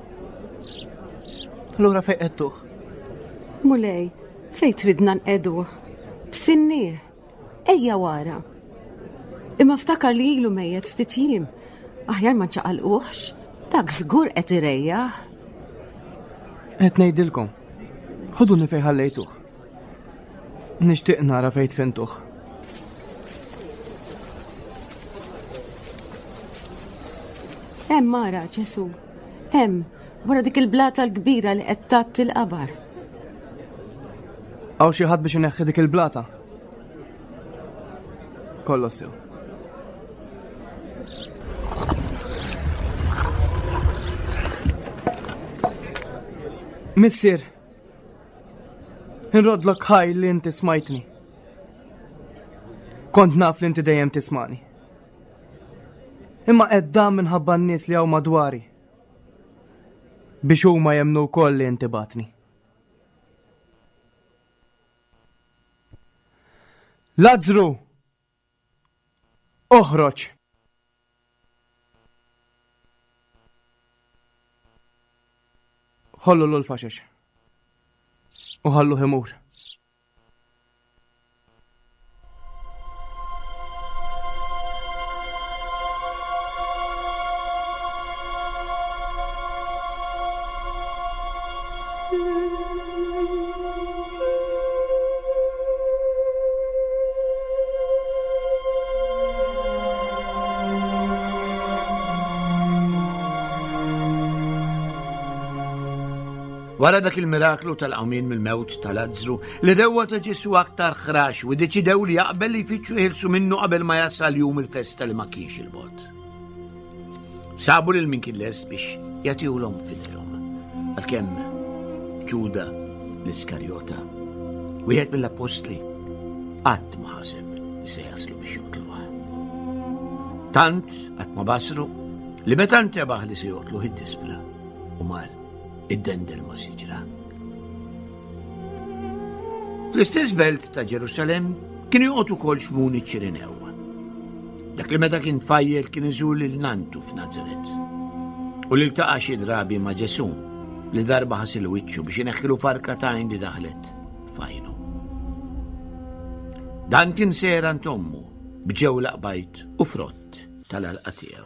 Allura fejn qedtuh? Mulej, fejn tridna nqeduh? B'sinnieh, ejja wara. Imma ftakar li ilu mejjed ftit jiem, aħjar ma nċaqalquhx, dak żgur qed irejjaħ. Qed ngħidilkom, ħuduni fejn ħallejtuh. Nixtieq nara fejn tfintuh. Hemm mara, Ġesu. Hemm, wara dik il-blata l-kbira li qed tgħaddi l-qabar. Hawn xi ħadd biex ineħħi dik il-blata? Kollu sew. Missier, inrodlok ħaj li inti smajtni. Kont naf li inti dejjem tismani. Imma qeddam minħabba n-nies li hawn madwari biex huma jemnu wkoll li inti batni. Lazzru! Oħroġ! ħollu l-faxex. U ħallu ħimur. Wara dak il-miraklu tal-qawmin mill-mewt tal-Lazzru li dewwa ta' ġissu aktar ħrax u deċidew li jaqbel li jfittxu jħilsu minnu qabel ma jasal jum il-festa li ma kienx il-bot. Sabu lil min kien lest biex jagħtihom fidejhom. Għalkemm Ġuda l-Iskarjota wieħed mill-apostli qatt ma ħaseb li se jaslu biex joqtluha. Tant qatt ma basru li meta ntebaħ li se joqtlu id-dispra u mar id-dendel ma siġra. Fl-istess belt ta' Ġerusalem kien joqgħod ukoll xmun iċ-Ċirinew. Dak li meta kien tfajjel kien iżur lil nantu f'Nazaret. U li ltaqa' xi drabi ma' Ġesu li darba ħasil wiċċu biex ineħħilu farkatajn li daħlet fajnu. Dan kien sera ntommu b'ġewla qbajt u frott tal-għalqa tiegħu.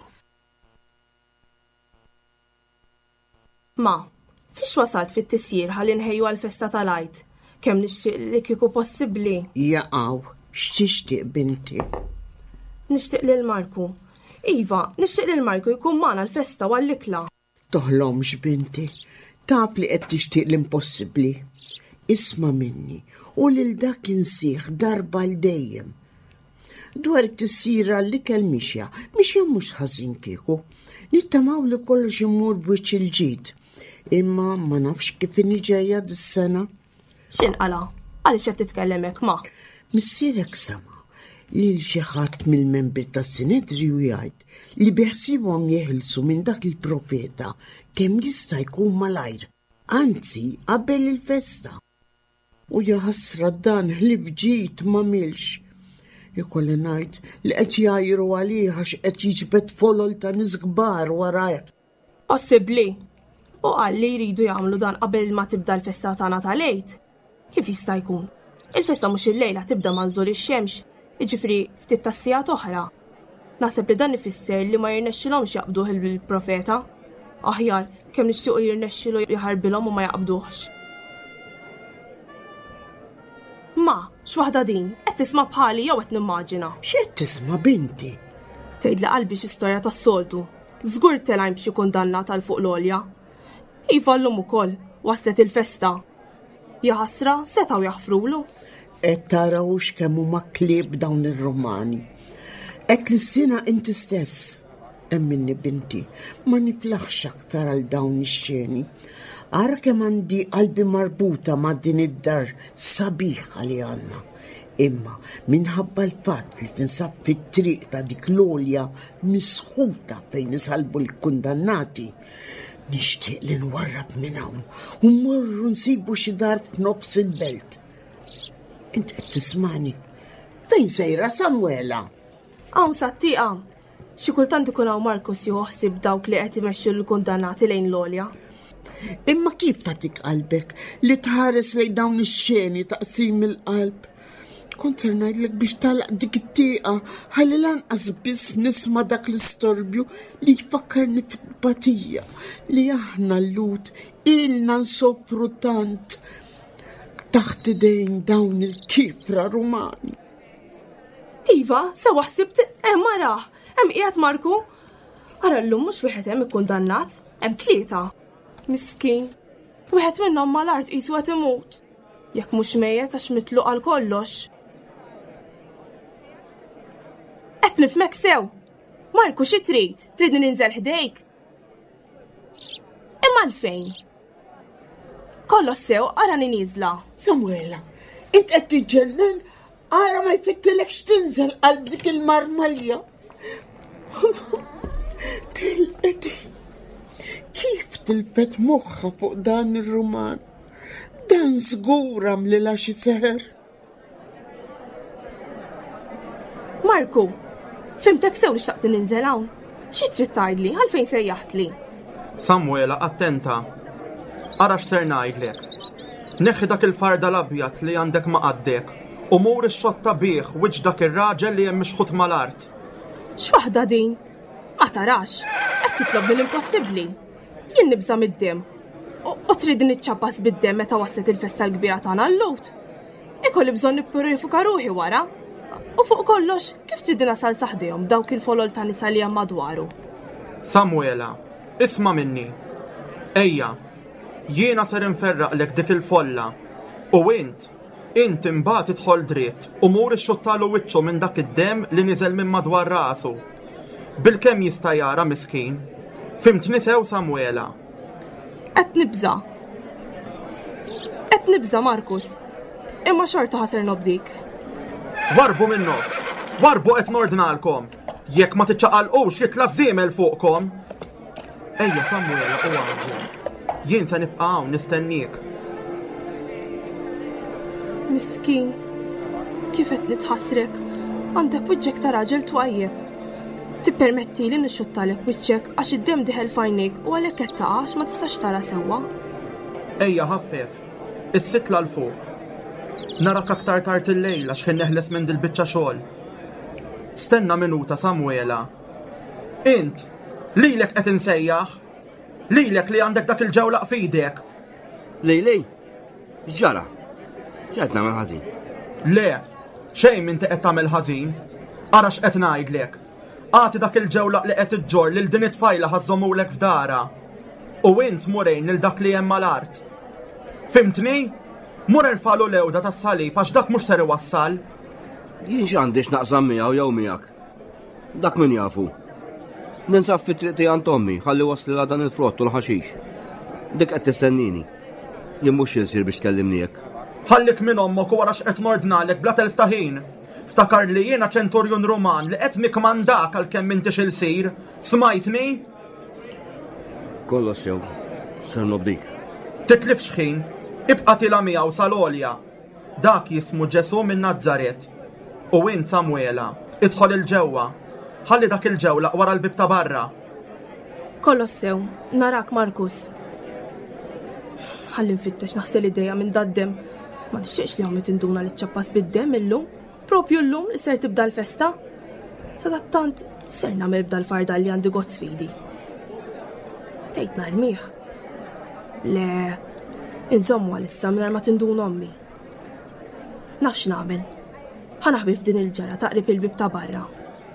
Ma, fiex wasalt fit-tisjir ħalli nħejju għal-festa tal-għajt? Kemm nixtieq li kieku possibbli? Jaqgħu, x'tixtieq binti? Nixtieq lil Marku. Iva, nixtieq lil Marku jkun magħna l-festa u għall-ikla. Toħlomx binti, taf li qed tixtieq l-impossibbli. Isma' minni u lil dak insieħ darba l dejjem. Dwar it-tisjira li kell mixja, mixja mhux ħażin kieku. Nittamaw li kollox imur b'wiċċ il-ġid. Imma ma nafx kif inni ġejja dis-sena. X'inqala? Għaliex qed titkellem hekk ma? Missierek sama li xi ħadd mill-membri tas-Sinedriju jgħid li biħsibhom jeħilsu minn dak il-profeta kemm jista' jkun malajr, anzi qabel il-festa. U jaħasra dan li fġid ma milx. Ikolli ngħid li qed jgħajru għalih għax qed jiġbed folol ta' nies kbar warajh. Possibbli. U qal li jridu jagħmlu dan qabel ma tibda l-festa tagħna tal-għejd. Kif jista' jkun? Il-festa mhux il-lejla tibda ma nżur ix-xemx, jiġifieri ftit tas-sigħat oħra. Naħseb li dan ifisser li ma jirnexxilhomx jaqbduh il-profeta. Aħjar kemm nixtiequ jirnexxilu jħarbilhom u ma jaqbduhx. Ma, x'waħda din, qed tisma' bħali jew qed nimmaġina. X'qed tisma' binti? Tgħidli qalbi x'istorja tas-soltu. Żgur telgħin b'xi kundanna tal-fuq l-olja. Iva llum ukoll waslet il-festa. Ja ħasra setgħu jaħfrulu. Qed taraw x'kemm huma klieb dawn ir-Rumani. Qed li sina inti stess. Emminni binti, ma niflaħx aktar għal dawn ix-xeni. Ara kemm għandi qalbi marbuta ma' din id-dar sabiħa li għandna. Imma minħabba l-fatt li tinsab fit-triq ta' dik l-olja misħuta fejn isalbu l-kundannati, nixtieq li nwarrab minn hawn u mmorru nsibu xi dar f'nofs il-belt. Int qed tismani? Fejn sejra Samwela? Hawn sattieqa. Xi kultant ikun hawn Markus joħsib dawk li qed imexxu l-kundannati lejn l-olja. Imma kif tagħtik qalbek li tħares lejn dawn ix-xeni taqsim il-qalb? Kont ser ngħidlek biex talaq dik it-tieqa ħalli lanqas biss nisma' dak l-istorbju li jfakkarni fit-tbatija li aħna l-lut ilna nsofru tant taħt idejn dawn il-kifra Rumani. Iva, sewa ħsibt hemm araħ, hemm qiegħed Marku. Ara llum mhux wieħed hemm ikkundannat, hemm tlieta. Miskin, wieħed minnhom mal-art qisu qed imut. Jekk mhux mejjed għax mitluq għal kollox. Qed nifhmek sew. Marku xi trid? Tridni ninżel ħdejk? Imma għalfejn? Kollox sew, ara ninizla. Samuela, int qed tiġġellen ara ma jfittilekx tinżel qalb dik il-marmalja. Tilqet. Kif tilfet moħħa fuq dan ir-ruman? Dan żgura mlilha xi seħer. Marku, fimtek sew li xtaqt ninżel hawn. Xi trid tgħidli għalfejn sejjaħtli? Samuela, attenta. Ara x'ser ngħidlek. Neħħi dak il-farda l-abjad li għandek ma' qaddek u mur ix-xotta bih wiċċ dak ir-raġel li hemm mixħut mal-art. X'waħda din? Ma tarax, qed titlobni l-impossibbli. Jien nibża mid-dem. U trid niċċabbas bid-dem meta waslet il-festa l-kbira tagħna l-lut. Ikolli bżonn nippurifika ruħi wara. U fuq kollox, kif trid nasal saħdejhom dawk il-folol ta' nisa li hemm madwaru? Samuela, isma' minni. Ejja, jiena ser inferraqlek dik il-folla u int, int imbagħad tidħol dritt u mur ixxuttalu wiċċu minn dak id-dem li niżel minn madwar rasu. Bilkemm jista' jara miskin. Fimtni sew, Samuela? Qed nibża. Qed nibża, Markus. Imma xorta ħaser nobdik. Warbu minn nofs. Warbu qed nordnalkom. Jekk ma tiċċaqalqux jitla' żiemel fuqkom. Ejja, Samuela, u għaġġel. Jien se nibqa' hawn nistennik. Miskin, kif qed nitħassrek, għandek wiċċek ta' raġel twajjeb. Tippermetti li nixxuttalek wiċċek għax id-dem diħel fajnik u għalhekk qed taqax ma tistax tara sewwa. Ejja ħaffef, is-sitla l fuq. Narak aktar tard il-lejl għax kien neħles minn dil-biċċa xogħol. Stenna minuta, Samuela. Int, lilek qed insejjaħ? Lilek li għandek dak il-ġewlaq f'idek? Lejlej? X'ġara? X'qed nagħmel ħażin? Le, xejn inti qed tagħmel ħażin. Ara x'qed ngħidlek. Għati dak il-ġewlaq li qed iġġor lil din it-tfajla ħażżomulek f'dara. U int murejn lil dak li hemm mal-art. Fimtni? Mur irfalu l-ewda tas-salib għax dak mhux ser iwassal. Jien x'għandix naqsam miegħu jew miegħek. Dak min jafu. Ninsab fit-triq tiegħi għand Tommi, ħalli wasli la dan il-frott u l-ħaxix. Dik qed tistennini. Jien mhux insir biex tkellimni hekk. Ħallik minn ommok u wara x'qed nordnalek bla telf ta' ħin. Ftakar li jiena ċenturjun Ruman li qed mikmandak għalkemm inti x'ilsir. Smajtni? Kollox sew, ser nobdik. Titlifx ħin, ibqa' tilha miegħu sal-għolja. Dak jismu Ġesu minn Nazzaret. U int, Samuela, idħol il-ġewwa. Ħalli dak il-ġewlaq wara l-bib ta' barra. Kollox sew, narak Markus. Ħalli nfittex naħsel idejja minn daddem. Ma nixtieqx li hawn tinduna li tċappas bid-dem illum, propju llum li ser tibda l-festa. Sadattant ser nagħmel bda l-farda li għandi gozz fidi. Tgħid narmih. Le, inżommu għal-issa mingħajr ma tindun ommi. Nafx nagħmel. Ħanaħbi f'din il-ġara taqrib il-bib ta' barra.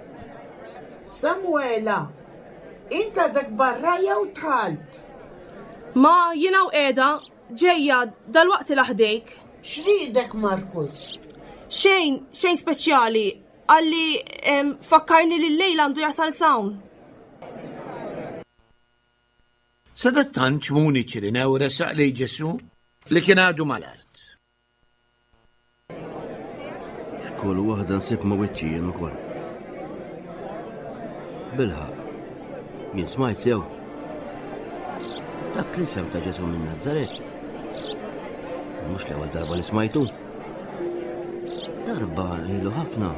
Samuela, inta dak barra jew tħalt? Ma jiena u qiegħda ġejja dal-waqt il ħdejk. X'ridek, Markus? Xejn, xejn speċjali, għalli fakkarni li l-lejl għandu jasal sawn. Sadattant ċmuni ċirinew resaq li Ġesu li kien għadu mal-art. X'kollu waħda nsib ma' wiċċi jien ukoll. Bilħaq, jien smajt sew. Dak li sem ta' Ġesu minn Nazzaret. Mhux l-ewwel darba li smajtu. Darba ilu ħafna.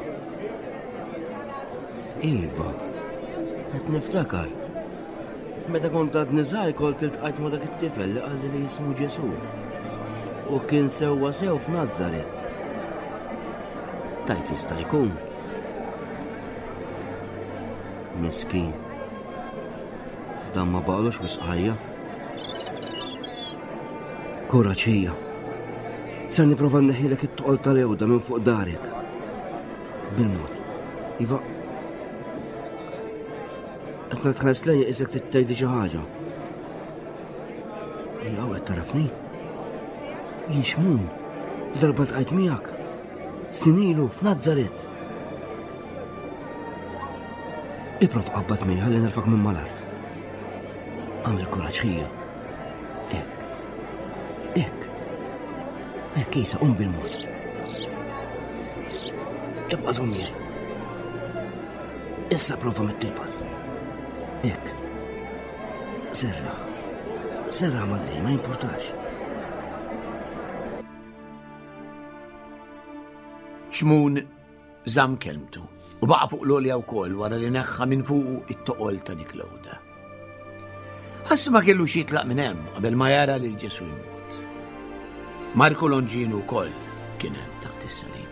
Iva, qed niftakar. Meta kont għad niżgħar kolt iltqajt ma' dak it-tifel li qalli li jismu Ġesu. U kien sewwa sew f'Nazzaret. Tajt jista' jkun. Miskin. Dan ma baqalux wisqajja. Kuraċija. Ser niprofa nneħħilek it-toqol tal-ewda minn fuq darek. Bil-mod. Iva. Qed nitħares lejja isek tittejdi xi ħaġa. Jew qed tarafni? Jien xmum. Darba tqajt miegħek. Stinilu f'Nazzaret. Iprof qabbad mi ħalli nerfak minn mal-art. Għamil kuraċija. Ek. Ek. Ek Isa, um bil-mod. Ibqa' żommiri. Issa prova mit-tilpas. Ek. Serra. Serra malli, ma importax. Xmun żamm kelmtu u baqa' fuq l-olja wkoll wara li neħħa minn fuq it-toqol ta' dik l-ewda. Ħassu ma kellu xi jitlaq minn hemm qabel ma jara li Ġesu jmut. Marco Longino wkoll kien hemm taħt is-salim.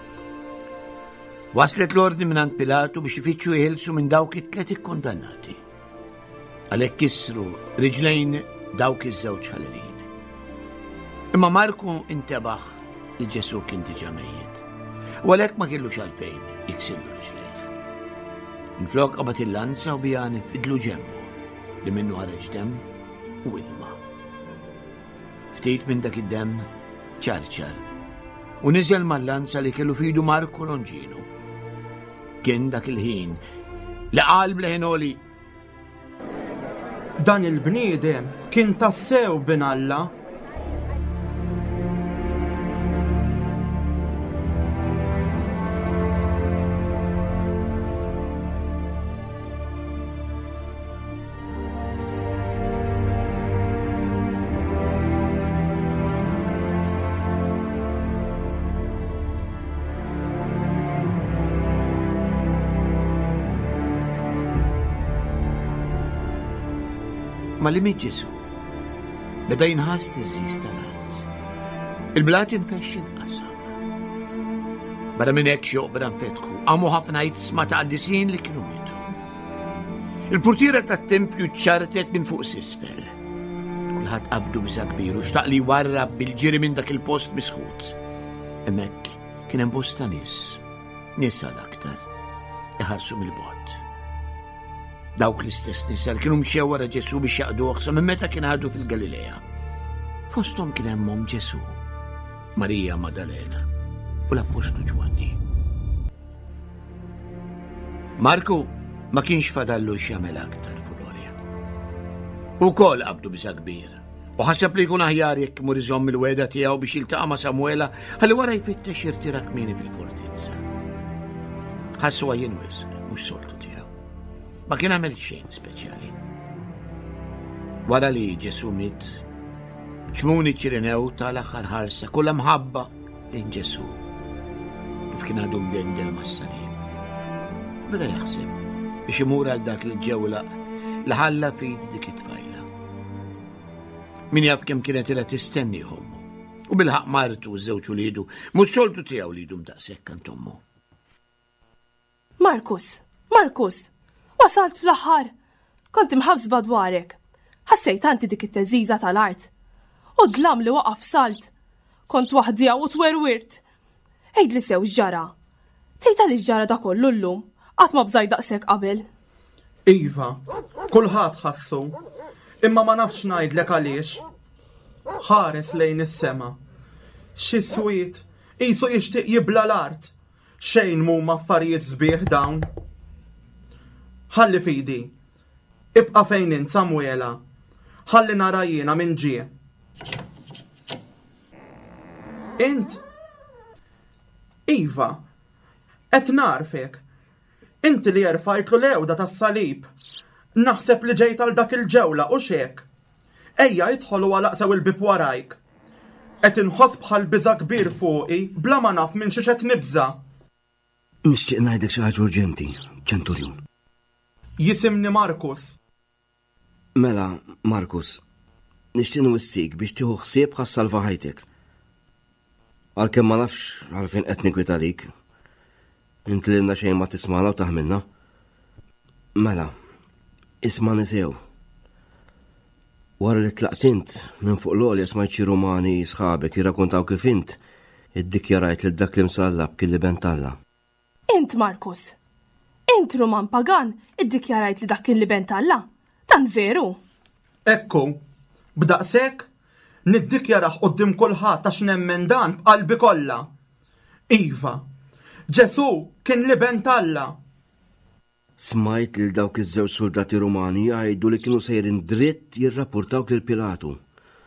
Waslet l-ordni minn Pilatu biex ifittxu jħilsu minn dawk it-tliet ikkondannati. Għalhekk kissru riġlejn dawk iż-żewġ ħalelin. Imma Marku intebaħ li Ġesu kien diġà mejjed. U għalhekk ma kellux għalfejn jiksillu riġlejh. Minflok qabad il-lanza u bija nifidlu ġemmu li minnu ħareġ demm u ilma. Ftit minn dak id-demm ċarċar u niżel mal-lanza li kellu fidu Marco Longino. Kien dak il-ħin li qal bleħinoli: Dan il-bniedem kien tassew bin Alla. Ma li min Ġesu beda jinħass tiżżis tal-art. Il-blat infexxin qassam. Barra minn hekk xoq beda nfetħu għamu ħafna jitsma ta' qaddisin li kienu mietu. Il-purtiera tat-tempju ċċartet minn fuq s'isfel. Kulħadd qabdu biża' kbir u xtaq li jwarrab bil-ġiri minn dak il-post misħut. Hemmhekk kien hemm bosta nies, nies għal-aktar, iħarsu mill-bogħod. Dawk l-istess nisa li kienu mxew wara Ġesu biex jaqduh sa minn meta kien għadu fil-Galilea. Fosthom kien hemm omm Ġesu, Marija Maddalena u l-Apostlu Ġwanni. Marku ma kienx fadallu x'jagħmel aktar fuq l-olja. Ukoll qabdu biża' kbir u ħaseb li jkun aħjar jekk imur iżomm il-weda tiegħu biex jiltaqa' ma' Samwela ħalli wara jfittex jirtira kmieni fil-fortizza. Ħassu għajjin wisq mhux soltu. Ma kien għamel xejn speċjali. Wara li Ġesu miet, xmuni ċirinew tal-aħħar ħarsa kollha mħabba lejn Ġesu kif kien għadu mdendel mas-salim. Beda jaħseb biex imur għal dak il-ġewlaq li ħalla fid dik it-tfajla. Min jaf kemm kienet ilha tistenni hommu u bil-ħaq martu żewġ ulidu mhux soltu tiegħu li jdum daqshekk kant ommu. Markus, Markus, wasalt fl-aħħar. Kont imħabsba dwarek. Ħassejt anti dik it-teżiża tal-art. U dlam li waqaf salt. Kont waħdija u twerwirt. Ejd li sew ġara. Tejta li ġara da kollu llum. Qatt ma bżaj daqshekk qabel. Iva, kulħadd ħassu. Imma ma nafx ngħidlek għaliex. Ħares lejn is-sema. Xi swiet qisu jixtieq jibla l-art. Xejn mhuma affarijiet sbieħ dawn. Ħalli fidi, ibqa' fejn int Samwela, ħalli nara jiena minn ġie. Int? Iva, qed narfek. Inti li jerfajtlu l-ewda tas-salib. Naħseb li ġejt għal dak il-ġewla u xek. Ejja jidħol u għalaqsew il-bib warajk. Qed inħoss bħal biża' kbir fuqi, bla ma naf minn xi xed nibża. Nixtieq ngħidlek xi ħaġa urġenti, ċenturjun. Jisimni Markus. Mela, Markus, nixtieq nwissik biex tieħu ħsieb ħassalva ħajtek. Għalkemm ma nafx għalfejn qed nikwit għalik. Inti lilna xejn ma tismana u taħmilna. Mela, isma' nisew. Wara li tlaqtint minn fuq l-għolja smajt xi rumani sħabek jirrakkuntaw kif int iddikjarajt lil dak li msallab kien li bentalla. Int Markus. Int Ruman Pagan iddikjarajt li dak kien li bentalla. Dan veru. Ekku, b'daqshekk niddikjaraħ qudiem kulħadd għax nemmen dan b'qalbi kollha. Iva, Ġesu kien li bentalla. Smajt lil dawk iż-żewġ soldati Rumani jgħidu li kienu sejrin dritt jirrapportawk lil Pilatu.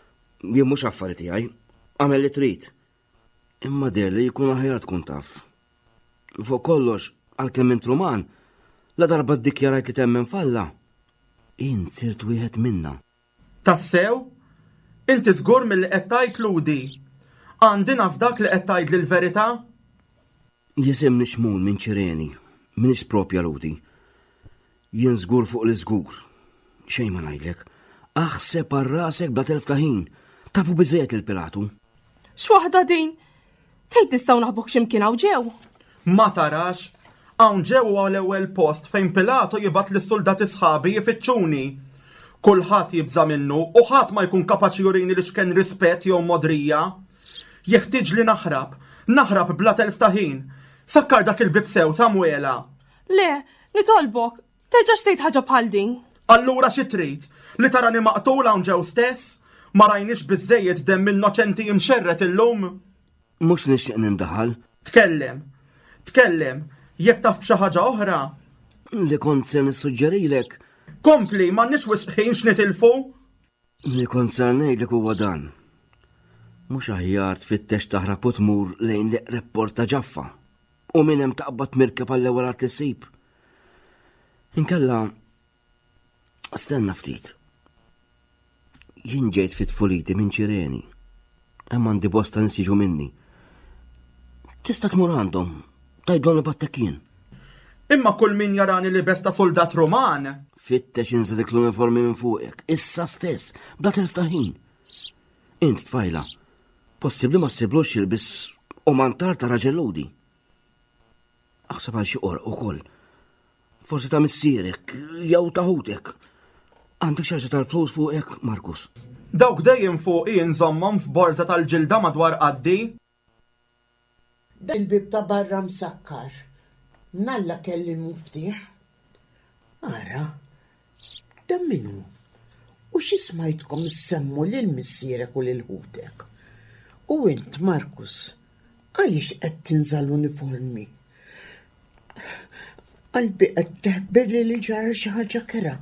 jien mhux affarijiet tiegħi, għamel li trid. Imma der li jkun aħjar tkun taf. Fuq kollox, għalkemm int Ruman, la darba ddikjarajt li temmen falla. Int sirt wieħed minna. Tassew? Inti żgur milli qed tgħid Ludi. Għandi naf dak li qed tgħid lill-verità? Jisimni Xmun minn Ċireni, minix propja Ludi. Jien żgur fuq li żgur. Xejn ma ngħidlek. Aħseb għal rasek bla telf ta' ħin. Tafu biżejjed il-Pilatu. X'waħda din? Tgħid nistgħu naħbok x'imkien hawn ġew. Ma tarax, hawn ġew huwa l-ewwel post fejn Pilatu jibgħat lis-soldati sħabi jifittxuni. Kulħadd jibża minnu u ħadd ma jkun kapaċi jurini li x'kien rispett jew modrija. Jeħtieġ li naħrab, naħrab bla telf ta' ħin. Sakkar dak il-bib sew, Samuela. Le, nitolbok, terġax tgħid ħaġa bħal din. Allura xi trid? Li tarani maqtula hawn ġew stess? Ma rajniex biżejjed demm innoċenti imxerret illum? Mhux nixtieq nindaħal. Tkellem, tkellem, jekk taf b'xi ħaġa oħra. Li kont se nissuġġerilek. Kompli, m'għandniex wisq ħin x'nitilfu? Li kont se ngħidlek huwa dan. Mhux aħjar tfittex taħrab u tmur lejn l-eqreb port ta' Ġaffa u minn hemm taqbad mirkeb għall-ewwel art isib. Inkella stenna ftit. Jien ġejt fit-tfuliti minn Ċireni. Hemm għandi bosta nisiġu minni. Tista' tmur għandhom, tgħidlhom li battekkien. Imma kull min jarani li besta soldat Ruman. Fittex inżedik l-uniformi minn fuqek, issa stess, bla telf ta' ħin. Int tfajla, possibbli ma ssiblux jilbis u mantar ta' raġel Ludi. Aħseb għal xi qorq ukoll. Forsi ta' missierek, jew ta' ħutek. Għandek xi ħaġa tal-flus fuqek, Markus? Dawk dejjem fuq inżommhom f'borza tal-ġilda madwar qaddi. Il-bib ta' barra msakkar. Nalla kelli l-muftiħ. Ara, da minnu. U xi smajtkom semmu lil missierek u lil ħutek. U int, Markus, għaliex qed tinżal uniformi? Qalbi qed teħbirli li ġara xi ħaġa kera.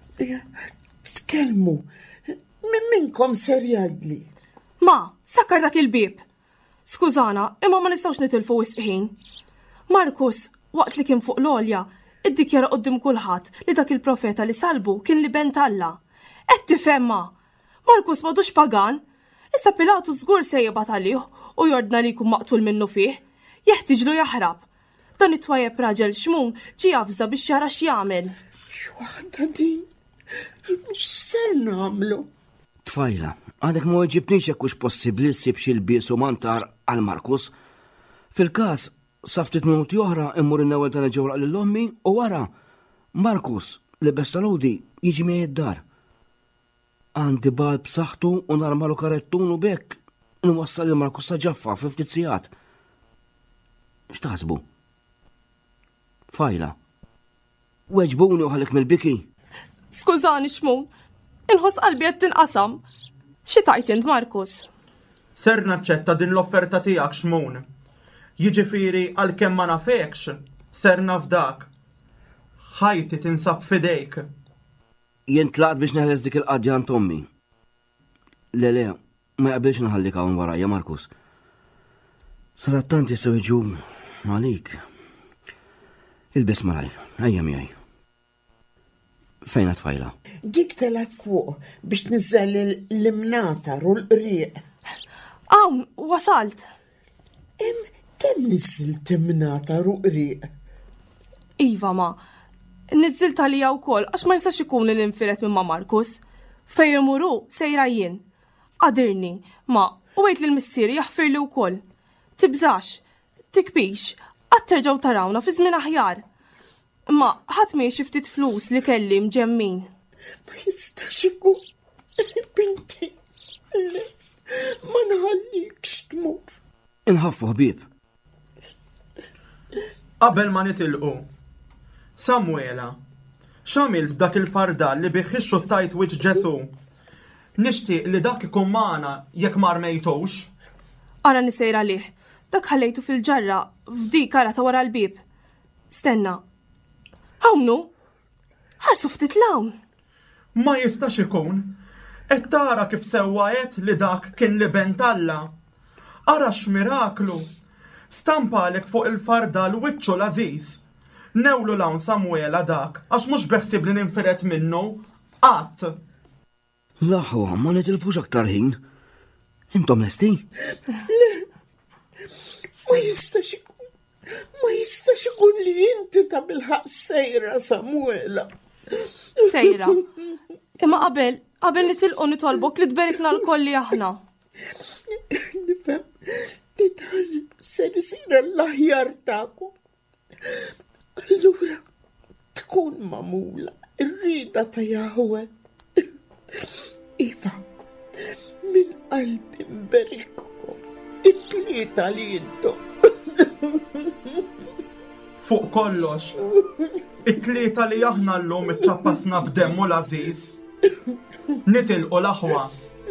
Tkellmu, minn minnkom ser jgħidli. Ma, sakkar dak il-bib. Skużana, imma ma nistgħux nitilfu wisq ħin. Markus, waqt li kien fuq l-olja, iddikjara qudiem kulħadd li dak il-profeta li salbu kien li bent Alla. Qed tifhemma. Markus m'għadux pagan. Issa Pilatu żgur se jibgħat għalih u jordna li jkun maqtul minnu fih. Jeħtieġlu jaħrab. Dan it-twajjeb raġel Xmun ġie jafża biex jara x'jagħmel. X'waħda din? X'ser nagħmlu? Tfajla, għadek ma ġibniex jekk hux possibbli ssib xi lbies u mantar għal Markus. Fil-każ, sa ftit minuti oħra immur in-ewwel ta' ġewraq lill-ommi u wara Markus li besta Ludi jiġi miegħi d-dar. Għandi bal b'saħħtu u narmalu karettun u bekk nwassal il Markus ta' Ġaffa fi ftit sigħat. X'taħsbu? Fajla. Weġbuni u ħalek mill-biki. Skużani Xmun, inħoss qalbi qed tinqasam. Xi tajt int Markus? Ser naċċetta din l-offerta tiegħek Xmun. Jiġifieri għalkemm ma nafekx, ser nafdak. Ħajti tinsab fidejk. Jien tlaqt biex neħles dik il-qadja għand Tommi. Le le, ma jaqbilx naħallik hawn warajja Markus. Sadattant jistgħu jiġu għalik. Il-bes maraj, ejja miegħi. Fejn tfajla? Dik telat fuq biex niżel l-imnatar u l-qrieq. Hawn, wasalt. Hemm kemm niżilt imnatar u qrieq? Iva ma, niżilt għalija wkoll għax ma jistax ikun l-infiret minn ma Markus. Fejn imuru sejra jien. Qadirni, ma, u għejt lill-missieri jaħfirli wkoll. Tibżax, tikbix, għad terġgħu tarawna fi żmien aħjar. Ma ħadd mi xi ftit flus li kelli mġemmin. Ma jistax ikun binti. Le, ma nħallikx tmur. Inħaffu ħbieb. Qabel ma nitilqu. Samuela, x'għamilt b'dak il-fardal li biħħixxu tajt wiċċ Ġesu? Nixtieq li dak ikun magħna jekk ma rmejtux. Ara nisejra lih. Dak ħallejtu fil-ġarra f'dik karata wara l-bib. Stenna. Hawnu? Ħarsu ftit lawn. Ma jistax ikun. Et tara kif sewwaet li dak kien liben Alla. Ara x'miraklu. Stampalek fuq il-farda l-wiċċu l-Aziz. Newlu lawn Samuela dak, għax mhux beħsib li ninfiret minnu. Qatt. Laħu, ma nitilfux aktar ħin. Intom lesti? Le, ma jistax ikun, ma jistax ikun li inti ta' bil-ħaq sejra, Samuela. Sejra. Imma qabel, qabel nitilqu nitolbok li tberikna l-kolli aħna. Nifhem li dan se isir l-aħjar tagħkom. Allura tkun magħmula ir-rieda ta' Jahwe. Iva, min qalbi mberikkom it-tlieta li intom. Fuq kollox, it-tlieta li aħna llum iċċappasna b'demmu l-Aziz. Nitilqu l-aħwa.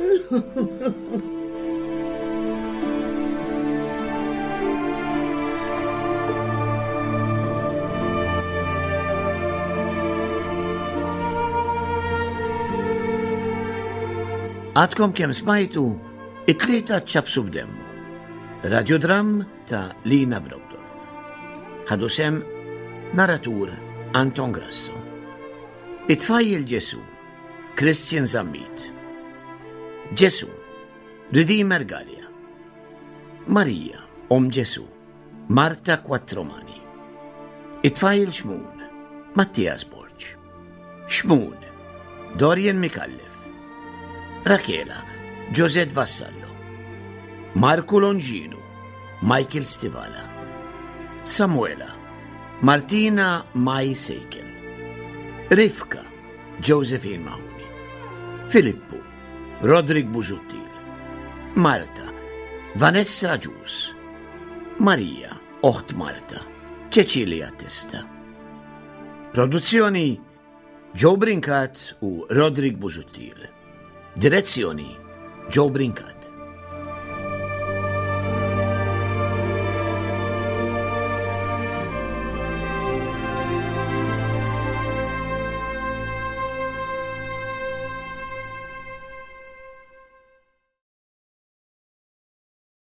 Għadkom kem smajtu it-tlieta ċabsu b'demmu. Radiodram ta' Lina Brogdorf. Ħadu sem narratur Anton Grasso. It-tfajjel Ġesu Christian Zammit. Ġesu Redeemer Gallia. Marija Om Ġesu Marta Quattromani. It-tfajjel Xmun Mattias Borġ. Xmun Dorian Mikallef. Rakela, Giuseppe Vassallo, Marco Longino, Michael Stivala, Samuela, Martina Mai Seikel, Rifka, Josephine Mahuni, Filippo, Rodrik Buzuttil, Marta, Vanessa Gius, Maria, Ocht Marta, Cecilia Testa. Produzzjoni Joe Brinkat u Rodrik Buzuttil. Direzzjoni Joe Brinkat.